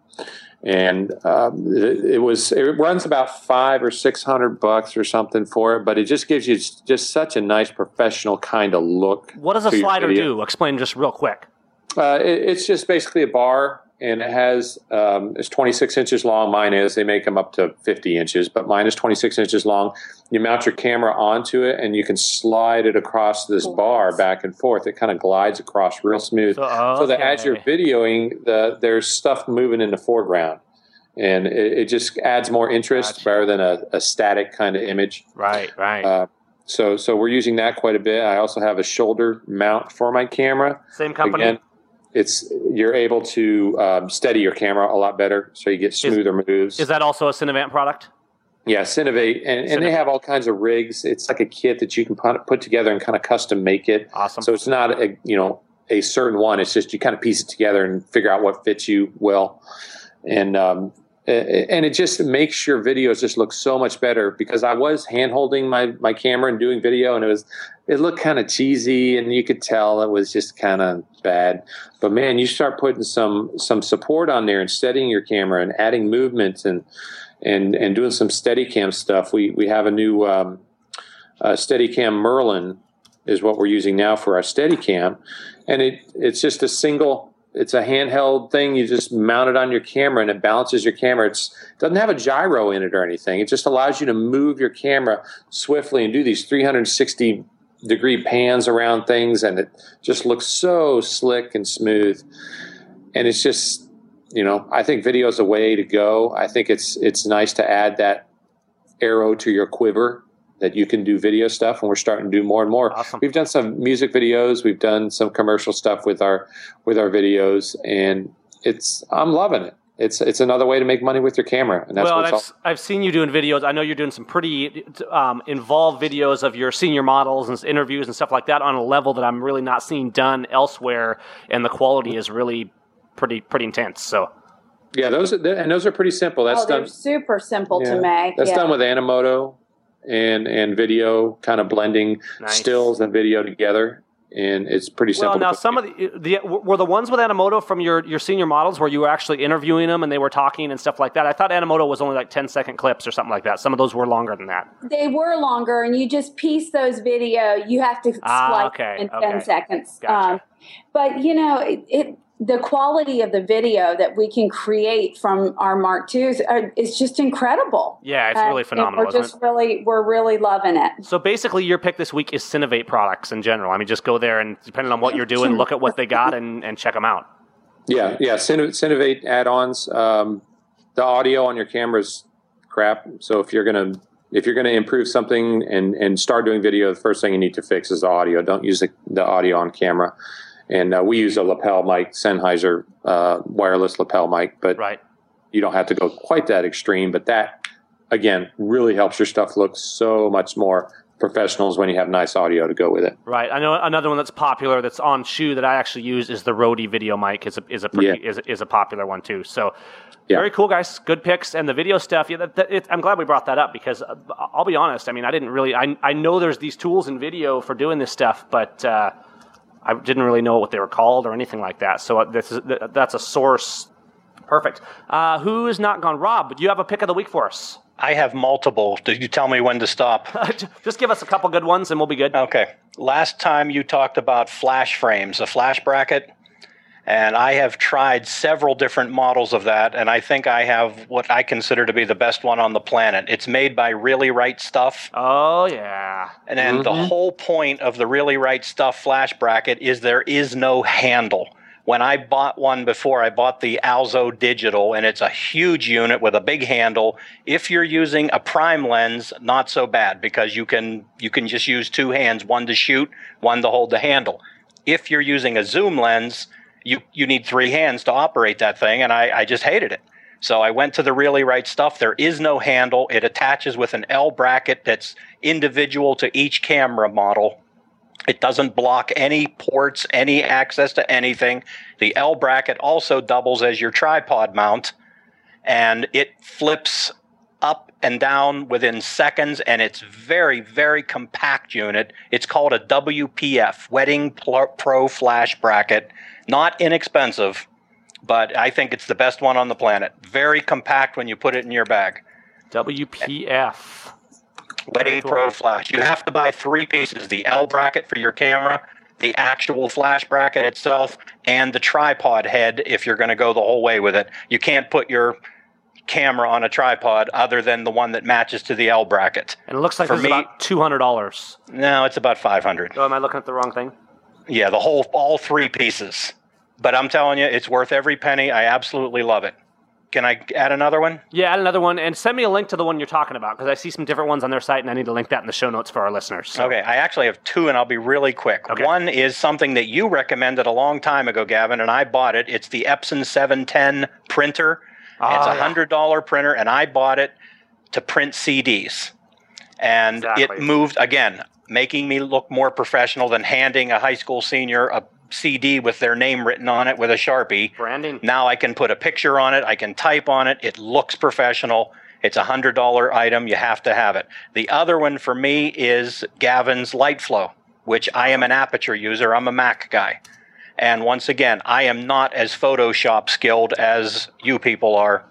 And um, it, it was it runs about five or six hundred bucks or something for it, but it just gives you just such a nice professional kind of look. What does a slider do? Explain just real quick. Uh, it, it's just basically a bar, and it has um, it's twenty-six inches long. Mine is. They make them up to fifty inches, but mine is twenty-six inches long. You mount your camera onto it, and you can slide it across this bar back and forth. It kind of glides across real smooth, so, okay. so that as you're videoing, the there's stuff moving in the foreground, and it, it just adds more interest gotcha. rather than a, a static kind of image. Right, right. Uh, so, so we're using that quite a bit. I also have a shoulder mount for my camera. Same company. Again, It's you're able to um, steady your camera a lot better, so you get smoother is, moves. Is that also a Cinovate product? Yeah, Cinovate, and, and they have all kinds of rigs. It's like a kit that you can put, put together and kind of custom make it. Awesome. So it's not a you know a certain one. It's just you kind of piece it together and figure out what fits you well, and um, and it just makes your videos just look so much better. Because I was hand holding my my camera and doing video, and it was. It looked kind of cheesy, and you could tell it was just kind of bad. But man, you start putting some some support on there and steadying your camera and adding movement and and and doing some Steadicam stuff. We we have a new um, uh, Steadicam Merlin is what we're using now for our Steadicam, and it it's just a single. It's a handheld thing. You just mount it on your camera, and it balances your camera. It's, it doesn't have a gyro in it or anything. It just allows you to move your camera swiftly and do these three hundred sixty degree pans around things, and it just looks so slick and smooth. And it's just, you know, I think video is a way to go. I think it's it's nice to add that arrow to your quiver that you can do video stuff, and we're starting to do more and more. Awesome. We've done some music videos, we've done some commercial stuff with our with our videos, and it's I'm loving it. It's it's another way to make money with your camera, and that's well, what I've, it's all. I've seen you doing videos. I know you're doing some pretty um, involved videos of your senior models and interviews and stuff like that on a level that I'm really not seeing done elsewhere, and the quality is really pretty pretty intense. So, yeah, those are, and those are pretty simple. That's oh, they're done super simple yeah, to make. That's yeah. done with Animoto and and video, kind of blending nice. stills and video together. And it's pretty simple. Well, now some of the, the were the ones with Animoto from your, your senior models where you were actually interviewing them and they were talking and stuff like that. I thought Animoto was only like ten second clips or something like that. Some of those were longer than that. They were longer, and you just piece those video. You have to ah, splice okay, in okay. ten seconds. Gotcha. Um, but you know, it, it the quality of the video that we can create from our Mark twos are, is just incredible. Yeah, it's really and, phenomenal. And we're just it? really, we're really loving it. So basically, your pick this week is Cinovate products in general. I mean, just go there and depending on what you're doing, look at what they got and, and check them out. Yeah, yeah. Cinovate add-ons. Um, the audio on your camera's crap. So if you're gonna if you're gonna improve something and and start doing video, the first thing you need to fix is the audio. Don't use the, the audio on camera. And uh, we use a lapel mic, Sennheiser uh, wireless lapel mic, but right. you don't have to go quite that extreme. But that, again, really helps your stuff look so much more professional when you have nice audio to go with it. Right. I know another one that's popular that's on shoe that I actually use is the Rode Video mic. is a is a pretty, yeah. is, is a popular one too. So yeah. Very cool, guys. Good picks. And the video stuff. Yeah, that, that, it, I'm glad we brought that up because uh, I'll be honest. I mean, I didn't really. I I know there's these tools in video for doing this stuff, but. Uh, I didn't really know what they were called or anything like that. So this is, that's a source. Perfect. Uh, who is not gone? Rob, do you have a pick of the week for us? I have multiple. Did you tell me when to stop? Just give us a couple good ones and we'll be good. Okay. Last time you talked about flash frames, a flash bracket. And I have tried several different models of that, and I think I have what I consider to be the best one on the planet. It's made by Really Right Stuff. Oh, yeah. And then mm-hmm. the whole point of the Really Right Stuff flash bracket is there is no handle. When I bought one before, I bought the Alzo Digital, and it's a huge unit with a big handle. If you're using a prime lens, not so bad, because you can you can just use two hands, one to shoot, one to hold the handle. If you're using a zoom lens, You you need three hands to operate that thing, and I, I just hated it. So I went to the Really Right Stuff. There is no handle. It attaches with an L bracket that's individual to each camera model. It doesn't block any ports, any access to anything. The L bracket also doubles as your tripod mount, and it flips up and down within seconds, and it's very, very compact unit. It's called a W P F, Wedding Pro Flash Bracket. Not inexpensive, but I think it's the best one on the planet. Very compact when you put it in your bag. W P F. Wedding Pro Flash. You have to buy three pieces. The L bracket for your camera, the actual flash bracket itself, and the tripod head if you're going to go the whole way with it. You can't put your camera on a tripod other than the one that matches to the L bracket. And it looks like it's about two hundred dollars. No, it's about five hundred dollars. Oh, am I looking at the wrong thing? Yeah, the whole, all three pieces. But I'm telling you, it's worth every penny. I absolutely love it. Can I add another one? Yeah, add another one, and send me a link to the one you're talking about, because I see some different ones on their site, and I need to link that in the show notes for our listeners. So. Okay, I actually have two, and I'll be really quick. Okay. One is something that you recommended a long time ago, Gavin, and I bought it. It's the Epson seven ten printer. Oh, it's a one hundred dollars yeah. printer, and I bought it to print C Ds. And exactly. It moved, again, making me look more professional than handing a high school senior a C D with their name written on it with a Sharpie. Branding. Now I can put a picture on it. I can type on it. It looks professional. It's a one hundred dollars item. You have to have it. The other one for me is Gavin's LightFlow, which I am an Aperture user. I'm a Mac guy. And once again, I am not as Photoshop skilled as you people are.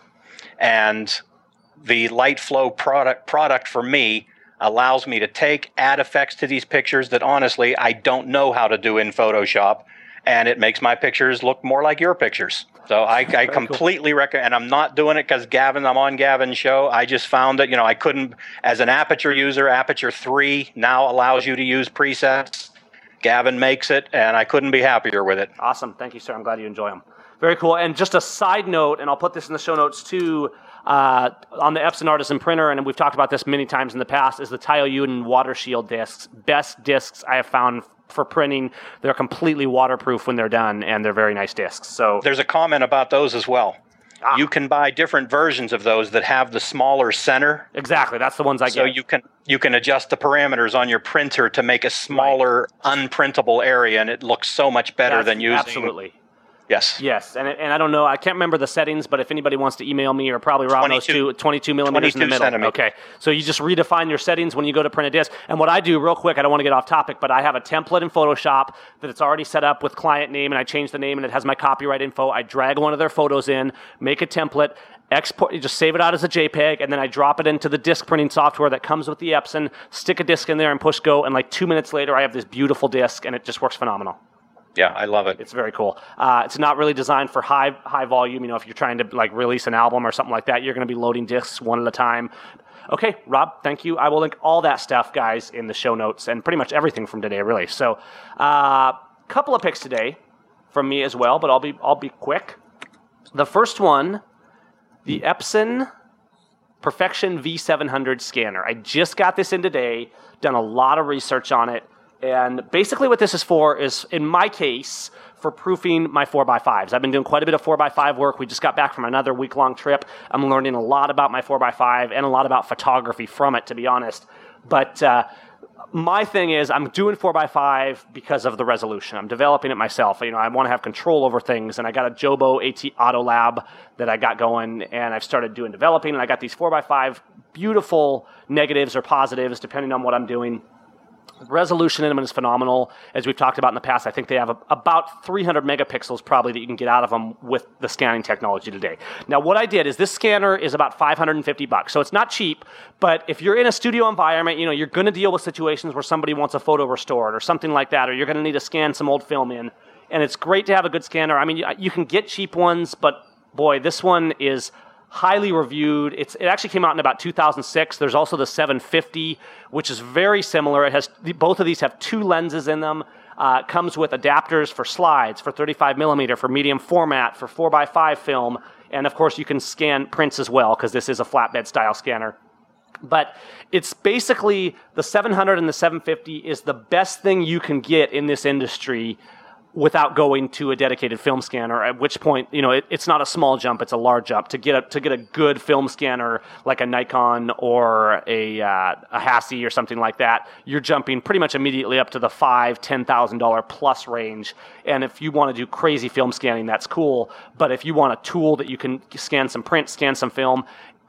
And the LightFlow product product for me allows me to take, add effects to these pictures that honestly I don't know how to do in Photoshop, and it makes my pictures look more like your pictures. So I, I completely cool. recommend, and I'm not doing it because Gavin, I'm on Gavin's show. I just found that, you know, I couldn't, as an Aperture user, Aperture three now allows you to use presets. Gavin makes it, and I couldn't be happier with it. Awesome. Thank you, sir. I'm glad you enjoy them. Very cool. And just a side note, and I'll put this in the show notes too, uh, on the Epson Artisan printer, and we've talked about this many times in the past, is the Taiyo Yuden Water Shield discs. Best discs I have found for printing. They're completely waterproof when they're done, and they're very nice discs. So there's a comment about those as well. Ah. You can buy different versions of those that have the smaller center. Exactly. That's the ones I so get. So you can you can adjust the parameters on your printer to make a smaller, right. unprintable area, and it looks so much better That's than using... Absolutely. Yes. Yes, and and I don't know, I can't remember the settings, but if anybody wants to email me, or probably Rob knows too, twenty-two millimeters in the middle. Centimeters. Okay, so you just redefine your settings when you go to print a disc. And what I do, real quick, I don't want to get off topic, but I have a template in Photoshop that it's already set up with client name, and I change the name, and it has my copyright info. I drag one of their photos in, make a template, export, you just save it out as a JPEG, and then I drop it into the disc printing software that comes with the Epson, stick a disc in there and push go, and like two minutes later, I have this beautiful disc, and it just works phenomenal. Yeah, I love it. It's very cool. Uh, it's not really designed for high high volume. You know, if you're trying to like release an album or something like that, you're going to be loading discs one at a time. Okay, Rob, thank you. I will link all that stuff, guys, in the show notes and pretty much everything from today, really. So, a uh, couple of picks today from me as well, but I'll be I'll be quick. The first one, the Epson Perfection V seven hundred scanner. I just got this in today. Done a lot of research on it. And basically what this is for is, in my case, for proofing my four by fives. I've been doing quite a bit of four by five work. We just got back from another week-long trip. I'm learning a lot about my four by five and a lot about photography from it, to be honest. But uh, my thing is I'm doing four by five because of the resolution. I'm developing it myself. You know, I want to have control over things, and I got a Jobo AT Auto Lab that I got going, and I've started doing developing, and I got these four by five beautiful negatives or positives, depending on what I'm doing. Resolution in them is phenomenal. As we've talked about in the past, I think they have a, about three hundred megapixels probably that you can get out of them with the scanning technology today. Now, what I did is this scanner is about five hundred fifty bucks, so it's not cheap, but if you're in a studio environment, you know, you're going to deal with situations where somebody wants a photo restored or something like that, or you're going to need to scan some old film in, and it's great to have a good scanner. I mean, you, you can get cheap ones, but boy, this one is highly reviewed. It's, it actually came out in about two thousand six. There's also the seven fifty, which is very similar. It has both of these have two lenses in them. Uh, it comes with adapters for slides, for thirty-five millimeter, for medium format, for four by five film, and of course you can scan prints as well because this is a flatbed style scanner. But it's basically the seven hundred and the seven fifty is the best thing you can get in this industry without going to a dedicated film scanner, at which point, you know, it, it's not a small jump, it's a large jump. To get a, to get a good film scanner like a Nikon or a, uh, a Hassie or something like that, you're jumping pretty much immediately up to the five thousand dollars, ten thousand dollars plus range. And if you want to do crazy film scanning, that's cool. But if you want a tool that you can scan some print, scan some film,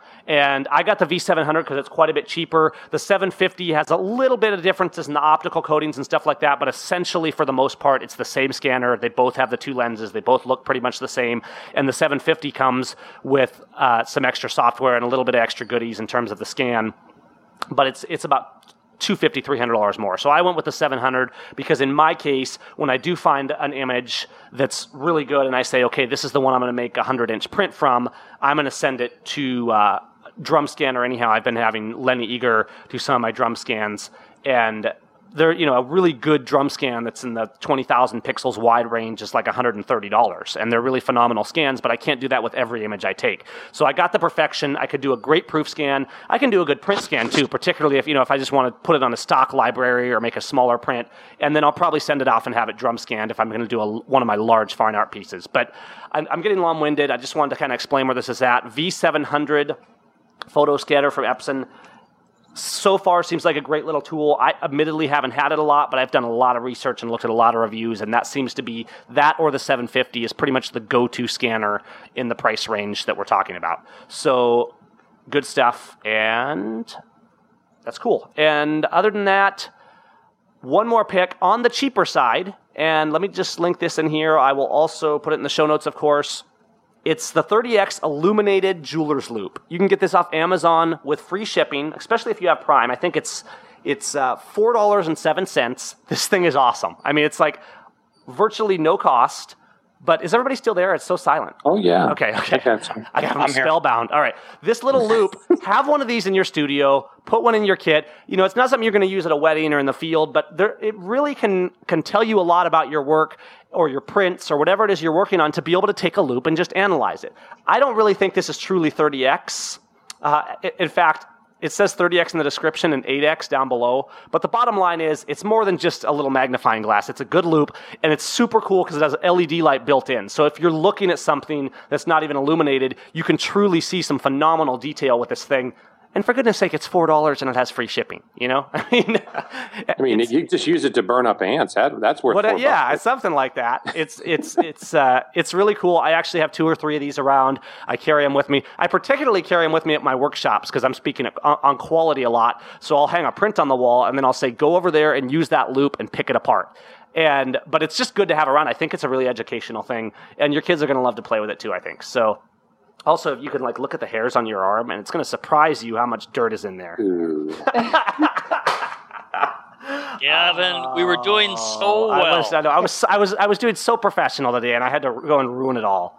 and I got the V seven hundred because it's quite a bit cheaper. The seven fifty has a little bit of differences in the optical coatings and stuff like that, but essentially, for the most part, it's the same scanner. They both have the two lenses. They both look pretty much the same. And the seven fifty comes with uh, some extra software and a little bit of extra goodies in terms of the scan. But it's it's about two hundred fifty dollars, three hundred dollars more. So I went with the seven hundred because in my case, when I do find an image that's really good and I say, okay, this is the one I'm going to make a hundred-inch print from, I'm going to send it to uh, Drum Scanner anyhow. I've been having Lenny Eager do some of my drum scans, and they're, you know, a really good drum scan that's in the twenty thousand pixels wide range is like one hundred thirty dollars, and they're really phenomenal scans, but I can't do that with every image I take. So I got the Perfection. I could do a great proof scan. I can do a good print scan too, particularly if, you know, if I just want to put it on a stock library or make a smaller print, and then I'll probably send it off and have it drum scanned if I'm going to do a, one of my large fine art pieces. But I'm, I'm getting long-winded. I just wanted to kind of explain where this is at. V seven hundred photo scanner from Epson. So far, seems like a great little tool. I admittedly haven't had it a lot, but I've done a lot of research and looked at a lot of reviews, and that seems to be, that or the seven fifty is pretty much the go-to scanner in the price range that we're talking about. So, good stuff, and that's cool. And other than that, one more pick on the cheaper side, and let me just link this in here. I will also put it in the show notes, of course. It's the thirty X Illuminated Jeweler's Loupe. You can get this off Amazon with free shipping, especially if you have Prime. I think it's it's uh, four dollars and seven cents. This thing is awesome. I mean, it's like virtually no cost. But is everybody still there? It's so silent. Oh, yeah. Okay, okay. okay I got them spellbound. All right. This little loop, have one of these in your studio, put one in your kit. You know, it's not something you're going to use at a wedding or in the field, but there, it really can can tell you a lot about your work or your prints or whatever it is you're working on to be able to take a loop and just analyze it. I don't really think this is truly thirty X. Uh, in fact, it says thirty X in the description and eight X down below. But the bottom line is it's more than just a little magnifying glass. It's a good loop, and it's super cool because it has an L E D light built in. So if you're looking at something that's not even illuminated, you can truly see some phenomenal detail with this thing. And for goodness sake, it's four dollars and it has free shipping, you know? I mean, I mean, you just use it to burn up ants. That, that's worth what, four yeah, bucks. It's something like that. It's it's it's uh, it's really cool. I actually have two or three of these around. I carry them with me. I particularly carry them with me at my workshops because I'm speaking on, on quality a lot. So I'll hang a print on the wall, and then I'll say, go over there and use that loop and pick it apart. And But it's just good to have around. I think it's a really educational thing, and your kids are going to love to play with it too, I think. So... Also, you can like look at the hairs on your arm, and it's going to surprise you how much dirt is in there. Gavin, we were doing so well. I was, I, know, I was, I was, I was doing so professional today, and I had to go and ruin it all.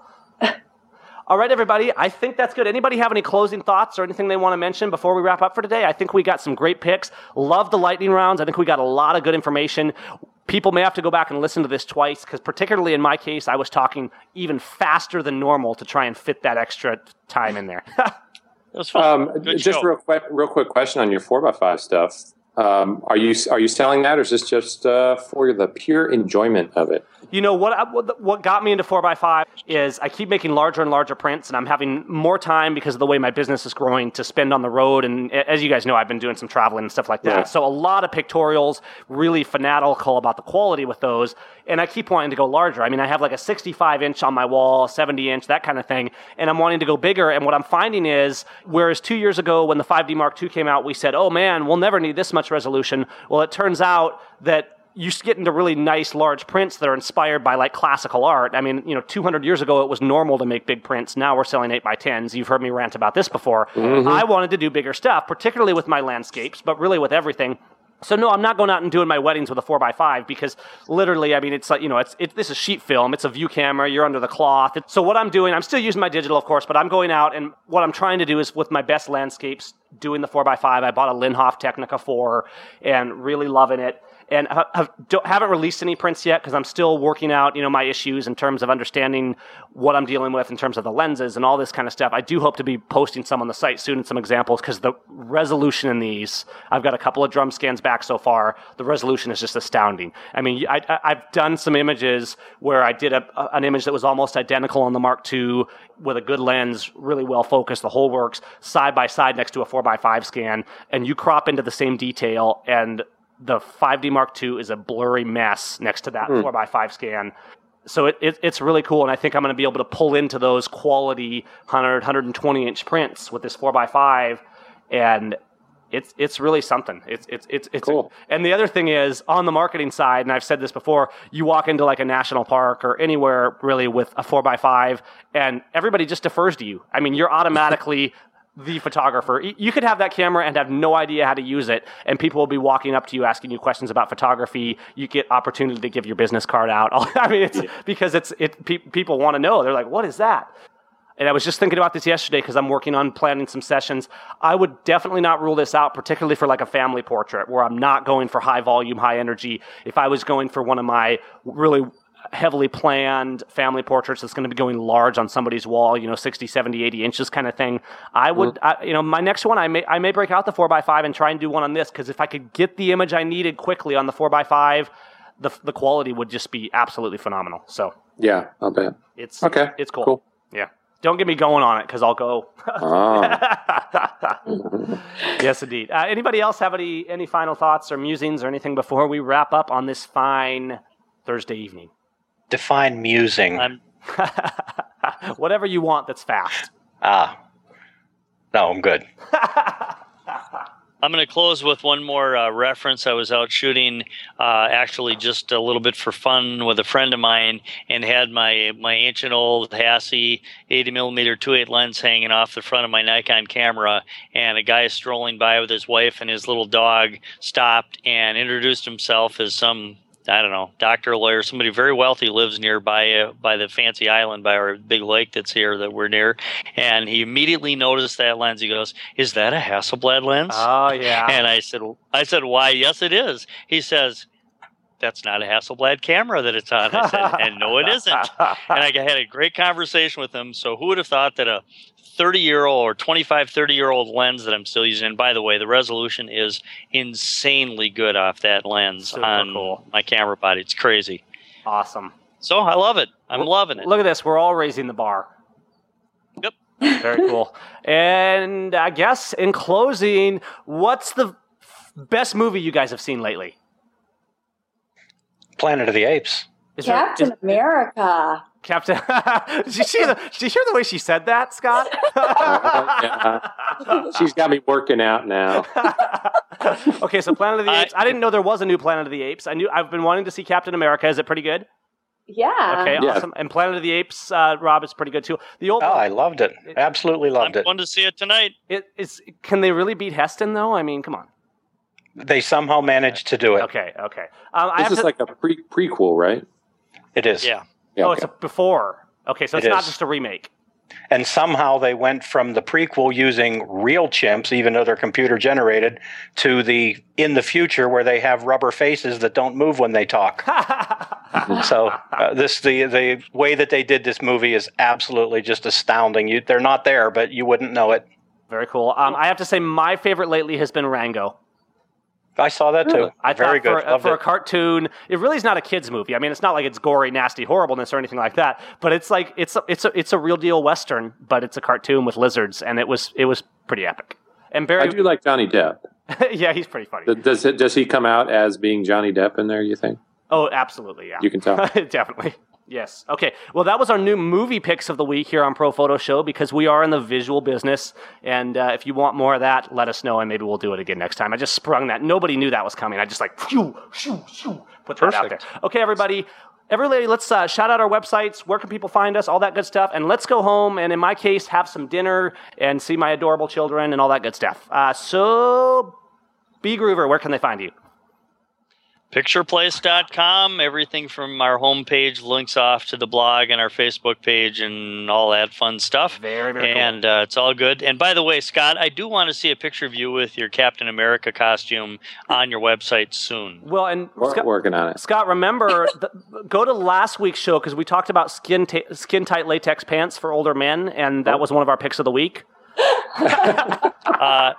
All right, everybody. I think that's good. Anybody have any closing thoughts or anything they want to mention before we wrap up for today? I think we got some great picks. Love the lightning rounds. I think we got a lot of good information. People may have to go back and listen to this twice because particularly in my case, I was talking even faster than normal to try and fit that extra time in there. That was fun. Um, Good just show. real quick, real quick question on your four by five stuff. Um, are you are you selling that, or is this just uh, for the pure enjoyment of it? You know, what I- what what got me into four by five is I keep making larger and larger prints, and I'm having more time because of the way my business is growing to spend on the road. And as you guys know, I've been doing some traveling and stuff like that. Yeah. So a lot of pictorials, really fanatical about the quality with those. And I keep wanting to go larger. I mean, I have like a sixty-five inch on my wall, seventy inch, that kind of thing. And I'm wanting to go bigger. And what I'm finding is, whereas two years ago when the five D Mark two came out, we said, oh man, we'll never need this much resolution. Well, it turns out that you get into really nice large prints that are inspired by like classical art. I mean, you know, two hundred years ago, it was normal to make big prints. Now we're selling eight by tens. You've heard me rant about this before. Mm-hmm. I wanted to do bigger stuff, particularly with my landscapes, but really with everything. So no, I'm not going out and doing my weddings with a four by five because literally, I mean, it's like, you know, it's it, this is sheet film. It's a view camera. You're under the cloth. So what I'm doing, I'm still using my digital, of course, but I'm going out and what I'm trying to do is with my best landscapes, doing the four by five. I bought a Linhof Technica four and really loving it. And I have, don't, haven't released any prints yet because I'm still working out, you know, my issues in terms of understanding what I'm dealing with in terms of the lenses and all this kind of stuff. I do hope to be posting some on the site soon and some examples because the resolution in these, I've got a couple of drum scans back so far. The resolution is just astounding. I mean, I, I, I've done some images where I did a, an image that was almost identical on the Mark two with a good lens, really well focused, the whole works, side by side next to a four by five scan, and you crop into the same detail and the five D Mark two is a blurry mess next to that mm. four by five scan. So it, it, it's really cool, and I think I'm going to be able to pull into those quality one hundred, one twenty inch prints with this four by five, and it's it's really something. It's it's it's it's cool. And the other thing is on the marketing side, and I've said this before, you walk into like a national park or anywhere really with a four by five, and everybody just defers to you. I mean, you're automatically the photographer. You could have that camera and have no idea how to use it, and people will be walking up to you asking you questions about photography. You get opportunity to give your business card out. I mean, it's yeah. because it's it. Pe- people want to know. They're like, "What is that?" And I was just thinking about this yesterday because I'm working on planning some sessions. I would definitely not rule this out, particularly for like a family portrait where I'm not going for high volume, high energy. If I was going for one of my really heavily planned family portraits that's going to be going large on somebody's wall, you know, sixty, seventy, eighty inches kind of thing, I would, mm-hmm. I, you know, my next one, I may I may break out the four by five and try and do one on this, because if I could get the image I needed quickly on the four by five, the the quality would just be absolutely phenomenal. So yeah, I'll bet. It's okay. It's cool. cool. Yeah. Don't get me going on it, because I'll go. Oh. Yes, indeed. Uh, anybody else have any, any final thoughts or musings or anything before we wrap up on this fine Thursday evening? Define musing. I'm, Whatever you want that's fast. Ah. No, I'm good. I'm going to close with one more uh, reference. I was out shooting uh, actually just a little bit for fun with a friend of mine and had my, my ancient old Hassie eighty millimeter two point eight lens hanging off the front of my Nikon camera, and a guy strolling by with his wife and his little dog stopped and introduced himself as some, I don't know, doctor, lawyer, somebody very wealthy, lives nearby uh, by the fancy island by our big lake that's here that we're near. And he immediately noticed that lens. He goes, "Is that a Hasselblad lens?" Oh, yeah. And I said, I said, "Why, yes, it is." He says, "That's not a Hasselblad camera that it's on." I said, "And no, it isn't." And I had a great conversation with him. So who would have thought that a thirty-year-old or twenty-five, thirty-year-old lens that I'm still using, and by the way, the resolution is insanely good off that lens Super on cool. my camera body. It's crazy. Awesome. So I love it. I'm Look, loving it. Look at this. We're all raising the bar. Yep. Very cool. And I guess in closing, what's the best movie you guys have seen lately? Planet of the Apes. Is Captain there, is, America. Captain. did, you hear the, did you hear the way she said that, Scott? Yeah. She's got me working out now. Okay, so Planet of the I, Apes. I didn't know there was a new Planet of the Apes. I knew I've been wanting to see Captain America. Is it pretty good? Yeah. Okay, Yeah. awesome. And Planet of the Apes, uh, Rob, is pretty good too. The old Oh, one, I loved it. Absolutely loved I'm it. going to see it tonight. it, it's can they really beat Heston though? I mean, come on. They somehow managed to do it. Okay, okay. Um, I This have is to, like a pre prequel, right? It is. Yeah. Yeah, oh, okay. it's a before. Okay, so it's It not is. just a remake. And somehow they went from the prequel using real chimps, even though they're computer generated, to the in the future where they have rubber faces that don't move when they talk. So uh, this the the way that they did this movie is absolutely just astounding. You, they're not there, but you wouldn't know it. Very cool. Um, I have to say, my favorite lately has been Rango. I saw that too. I Very thought good. for, uh, Loved for a it. cartoon, it really is not a kids movie. I mean, it's not like it's gory, nasty horribleness or anything like that. But it's like it's a, it's a, it's a real deal Western, but it's a cartoon with lizards, and it was it was pretty epic. And I Barry, do like Johnny Depp. yeah, he's pretty funny. Th- Does it, does he come out as being Johnny Depp in there, you think? Oh, absolutely, yeah. You can tell. Definitely. Yes. Okay. Well, that was our new movie picks of the week here on Pro Photo Show because we are in the visual business. And uh, if you want more of that, let us know and maybe we'll do it again next time. I just sprung that. Nobody knew that was coming. I just like, phew, shoo, shoo, put that out there. Perfect. Okay, everybody. Everybody, let's uh, shout out our websites. Where can people find us? All that good stuff. And let's go home and, in my case, have some dinner and see my adorable children and all that good stuff. Uh, so, B. Groover, where can they find you? picture place dot com. Everything from our homepage links off to the blog and our Facebook page and all that fun stuff. Very, very cool. And uh, it's all good. And by the way, Scott, I do want to see a picture of you with your Captain America costume on your website soon. Well, and We're Scott, working on it. Scott, remember, the, go to last week's show because we talked about skin ta- skin tight latex pants for older men, and that was one of our picks of the week. Uh,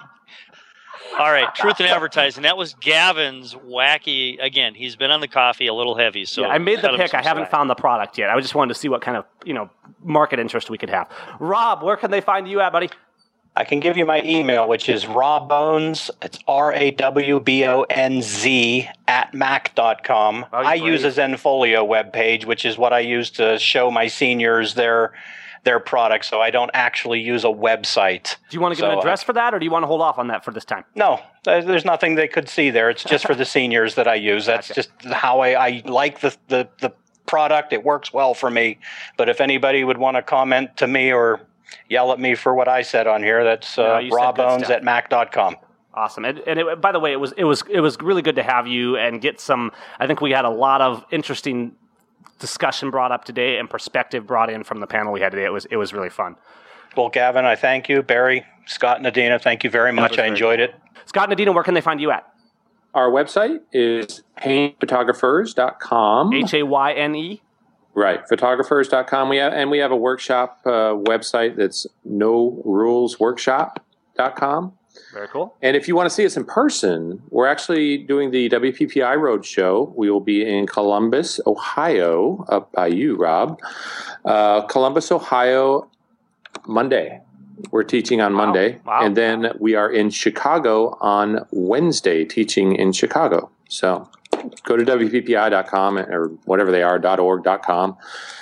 all right, truth in advertising. That was Gavin's wacky. Again, he's been on the coffee a little heavy. So Yeah, I made the cut him pick. some I haven't slack. found the product yet. I just wanted to see what kind of you know market interest we could have. Rob, where can they find you at, buddy? I can give you my email, which is rawbones. It's R A W B O N Z at mac dot com. Oh, you're I use a brave. Zenfolio webpage, which is what I use to show my seniors their their products. So I don't actually use a website. Do you want to give So, an address uh, for that, or do you want to hold off on that for this time? No, there's there's nothing they could see there. It's just for the seniors that I use. That's Gotcha. just how I, I like the, the, the product. It works well for me. But if anybody would want to comment to me or yell at me for what I said on here, that's No, uh, you said good rawbones stuff. at mac dot com. Awesome, and, and it, by the way, it was it was it was really good to have you and get some. I think we had a lot of interesting discussion brought up today and perspective brought in from the panel we had today. It was it was really fun. Well, Gavin, I thank you. Barry, Scott, and Adina, thank you very much. was I very enjoyed it. Scott and Adina, where can they find you at? Our website is paint photographers dot com. H A Y N E. Right, photographers dot com. We have, and we have a workshop uh, website that's no rules workshop dot com. Very cool. And if you want to see us in person, we're actually doing the W P P I Roadshow. We will be in Columbus, Ohio, up by you, Rob. Uh, Columbus, Ohio, Monday. We're teaching on Monday. Wow. And then we are in Chicago on Wednesday, teaching in Chicago. So go to W P P I dot com or whatever they are, .org, .com,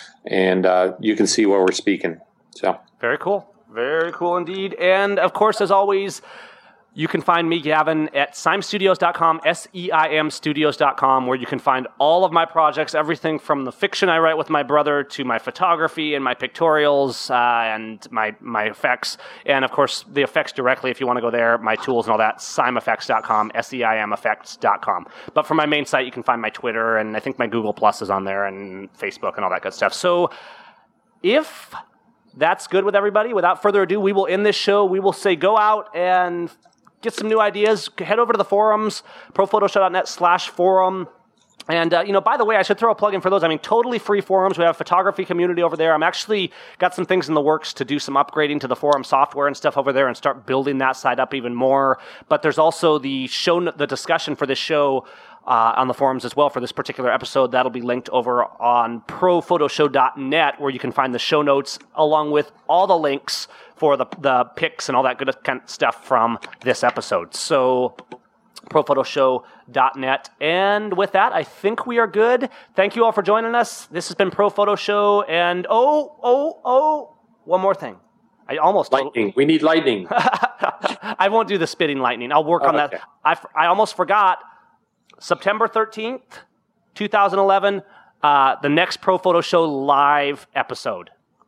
and uh, you can see where we're speaking. So Very cool. Very cool indeed. And of course, as always, you can find me, Gavin, at seim studios dot com, S E I M studios dot com, where you can find all of my projects, everything from the fiction I write with my brother to my photography and my pictorials uh, and my, my effects. And of course, the effects directly, if you want to go there, my tools and all that, seim effects dot com, S E I M effects dot com. But for my main site, you can find my Twitter, and I think my Google Plus is on there, and Facebook and all that good stuff. So if that's good with everybody, without further ado, we will end this show. We will say go out and get some new ideas. Head over to the forums, profotoshow dot net slash forum. And, uh, you know, by the way, I should throw a plug in for those. I mean, totally free forums. We have a photography community over there. I'm actually got some things in the works to do some upgrading to the forum software and stuff over there and start building that side up even more. But there's also the show, the discussion for this show uh, on the forums as well for this particular episode. That'll be linked over on profotoshow dot net, where you can find the show notes along with all the links for the the pics and all that good kind of stuff from this episode. So profotoshow dot net. And with that, I think we are good. Thank you all for joining us. This has been Pro Photo Show. And oh, oh, oh, one more thing. I almost lightning. We need lightning. I won't do the spitting lightning. I'll work Oh, on that. okay. I, I almost forgot. September thirteenth, twenty eleven, uh, the next Pro Photo Show live episode.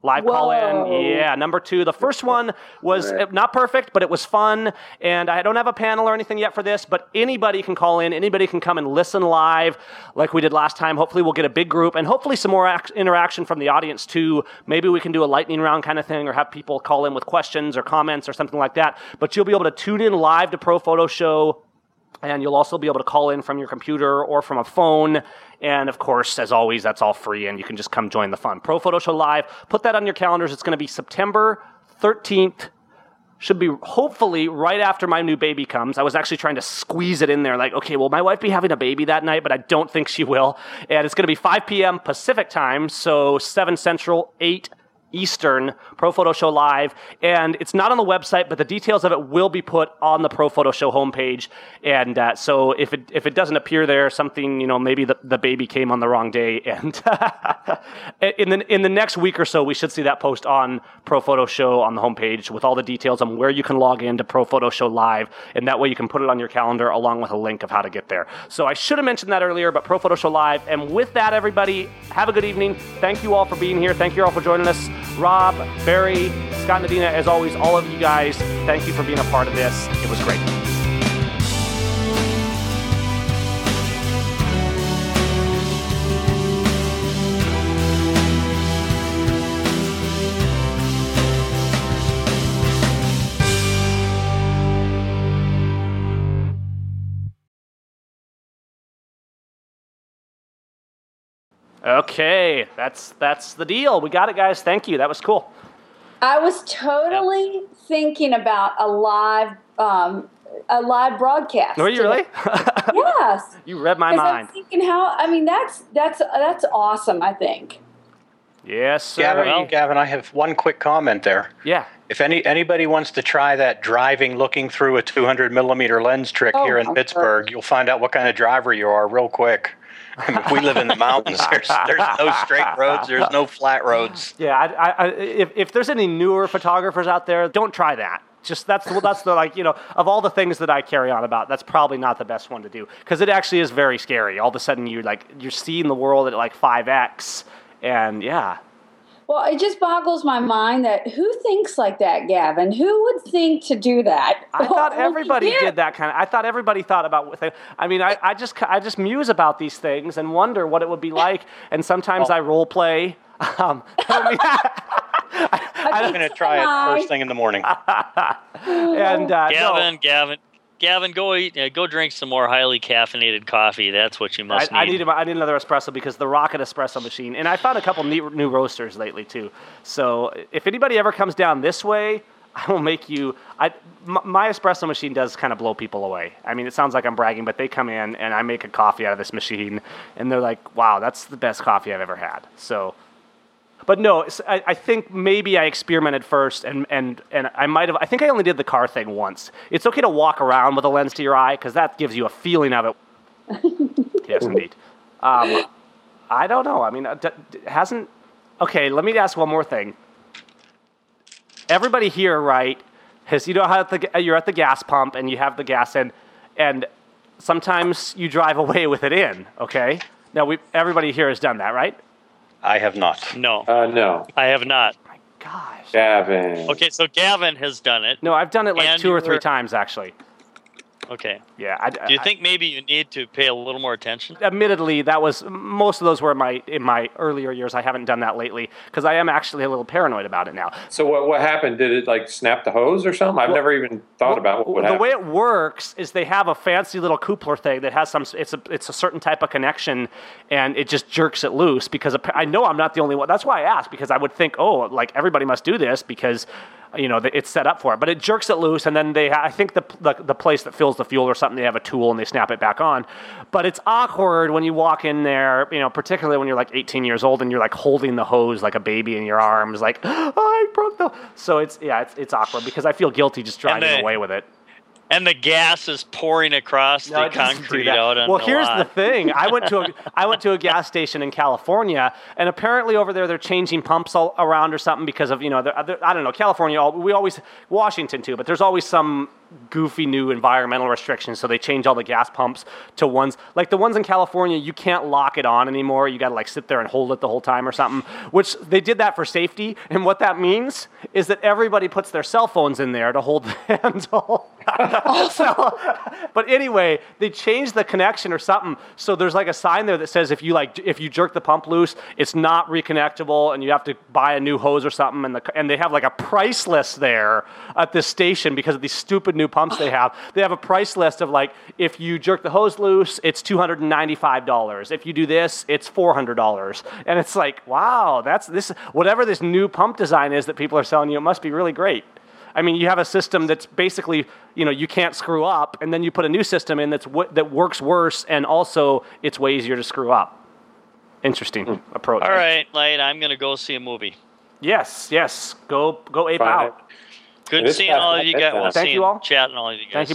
Live Whoa. call in, yeah, number two. The first one was Right. not perfect, but it was fun, and I don't have a panel or anything yet for this, but anybody can call in, anybody can come and listen live like we did last time. Hopefully we'll get a big group, and hopefully some more ac- interaction from the audience too. Maybe we can do a lightning round kind of thing, or have people call in with questions or comments or something like that, but you'll be able to tune in live to Pro Photo Show. And you'll also be able to call in from your computer or from a phone. And of course, as always, that's all free, and you can just come join the fun. Pro Photo Show Live, put that on your calendars. It's going to be September thirteenth. Should be hopefully right after my new baby comes. I was actually trying to squeeze it in there. Like, okay, will my wife be having a baby that night? But I don't think she will. And it's going to be five p.m. Pacific time, so seven Central, eight Eastern, Pro Photo Show Live, and it's not on the website, but the details of it will be put on the Pro Photo Show homepage, and uh, so if it if it doesn't appear there, something, you know, maybe the, the baby came on the wrong day, and in the in the next week or so, we should see that post on Pro Photo Show on the homepage with all the details on where you can log into Pro Photo Show Live, and that way you can put it on your calendar along with a link of how to get there. So I should have mentioned that earlier, but Pro Photo Show Live, and with that, everybody, have a good evening. Thank you all for being here. Thank you all for joining us. Rob, Barry, Scott, Nadina, as always, all of you guys, thank you for being a part of this. It was great. Okay, that's that's the deal. We got it, guys. Thank you. That was cool. I was totally thinking about a live um, a live broadcast. Were you really? Yes. You read my 'Cause mind. I'm thinking how. I mean, that's that's that's awesome. I think. Yes, sir. Gavin, Well, Gavin, I have one quick comment there. yeah. If any anybody wants to try that driving looking through a two hundred millimeter lens trick Oh, here in my Pittsburgh, you'll find out what kind of driver you are real quick. I mean, we live in the mountains. There's, there's no straight roads. There's no flat roads. Yeah, I, I, I, if, if there's any newer photographers out there, don't try that. Just that's well, that's the like you know of all the things that I carry on about, that's probably not the best one to do, because it actually is very scary. All of a sudden you like you're seeing the world at like five x, and yeah. Well, it just boggles my mind that who thinks like that, Gavin? Who would think to do that? I thought Only everybody you. did that kind of. I thought everybody thought about what they. I mean, I, I just I just muse about these things and wonder what it would be like. And sometimes I role play. Um, I mean, I, I'm going to try it first thing in the morning. and uh, Gavin, no, Gavin, Gavin, go eat, uh, go drink some more highly caffeinated coffee. That's what you I, must I need. need a, I need another espresso because the Rocket espresso machine. And I found a couple neat new roasters lately too. So if anybody ever comes down this way, I will make you. I, m- my espresso machine does kind of blow people away. I mean, it sounds like I'm bragging, but they come in and I make a coffee out of this machine, and they're like, "Wow, that's the best coffee I've ever had." So, but no, it's- I, I think maybe I experimented first, and and and I might have. I think I only did the car thing once. It's okay to walk around with a lens to your eye because that gives you a feeling of it. Yes, indeed. Um, I don't know. I mean, uh, d- d- hasn't. Okay, let me ask one more thing. Everybody here, right, has, you know how at the, you're at the gas pump and you have the gas in, and sometimes you drive away with it in, okay? Now, we everybody here has done that, right? I have not. No, Uh, no. I have not. My gosh. Gavin. Okay, so Gavin has done it. No, I've done it like And two or you three were- times, actually. Okay. Yeah. I, Do you I- think maybe you need to pay a little more attention? Admittedly, that was most of those were in my in my earlier years. I haven't done that lately because I am actually a little paranoid about it now. So what what happened? Did it like snap the hose or something? I've Well- never even thought about what would the happen. way it works is they have a fancy little coupler thing that has some. It's a it's a certain type of connection, and it just jerks it loose. Because appa- I know I'm not the only one. That's why I asked, because I would think, oh, like everybody must do this because, you know, it's set up for it. But it jerks it loose, and then they. Ha- I think the, the the place that fills the fuel or something, they have a tool and they snap it back on. But it's awkward when you walk in there, you know, particularly when you're like eighteen years old and you're like holding the hose like a baby in your arms, like, oh, I broke the. So it's yeah, it's it's awkward because I feel guilty just driving they- away with it. And the gas is pouring across No, the it doesn't do concrete that. out on well, the here's lot. the thing. I went to a I went to a gas station in California, and apparently over there they're changing pumps all around or something because of, you know, they're, they're, I don't know, California. We always Washington too, but there's always some goofy new environmental restrictions. So they change all the gas pumps to ones like the ones in California. You can't lock it on anymore. You got to like sit there and hold it the whole time or something. Which they did that for safety. And what that means is that everybody puts their cell phones in there to hold the handle. so, but anyway, they changed the connection or something. So there's like a sign there that says if you like if you jerk the pump loose, it's not reconnectable, and you have to buy a new hose or something. And the and they have like a price list there at this station because of these stupid new pumps they have. They have a price list of like if you jerk the hose loose, it's two hundred ninety-five dollars. If you do this, it's four hundred dollars. And it's like, wow, that's this whatever this new pump design is that people are selling you, it must be really great. I mean, you have a system that's basically, you know, you can't screw up, and then you put a new system in that's w- that works worse, and also it's way easier to screw up. Interesting mm. approach. All right, Light, I'm going to go see a movie. Yes, yes. Go go ape Fine. out. Good seeing all of you guys. Well, Thank you all. Chatting all of you guys. Thank you.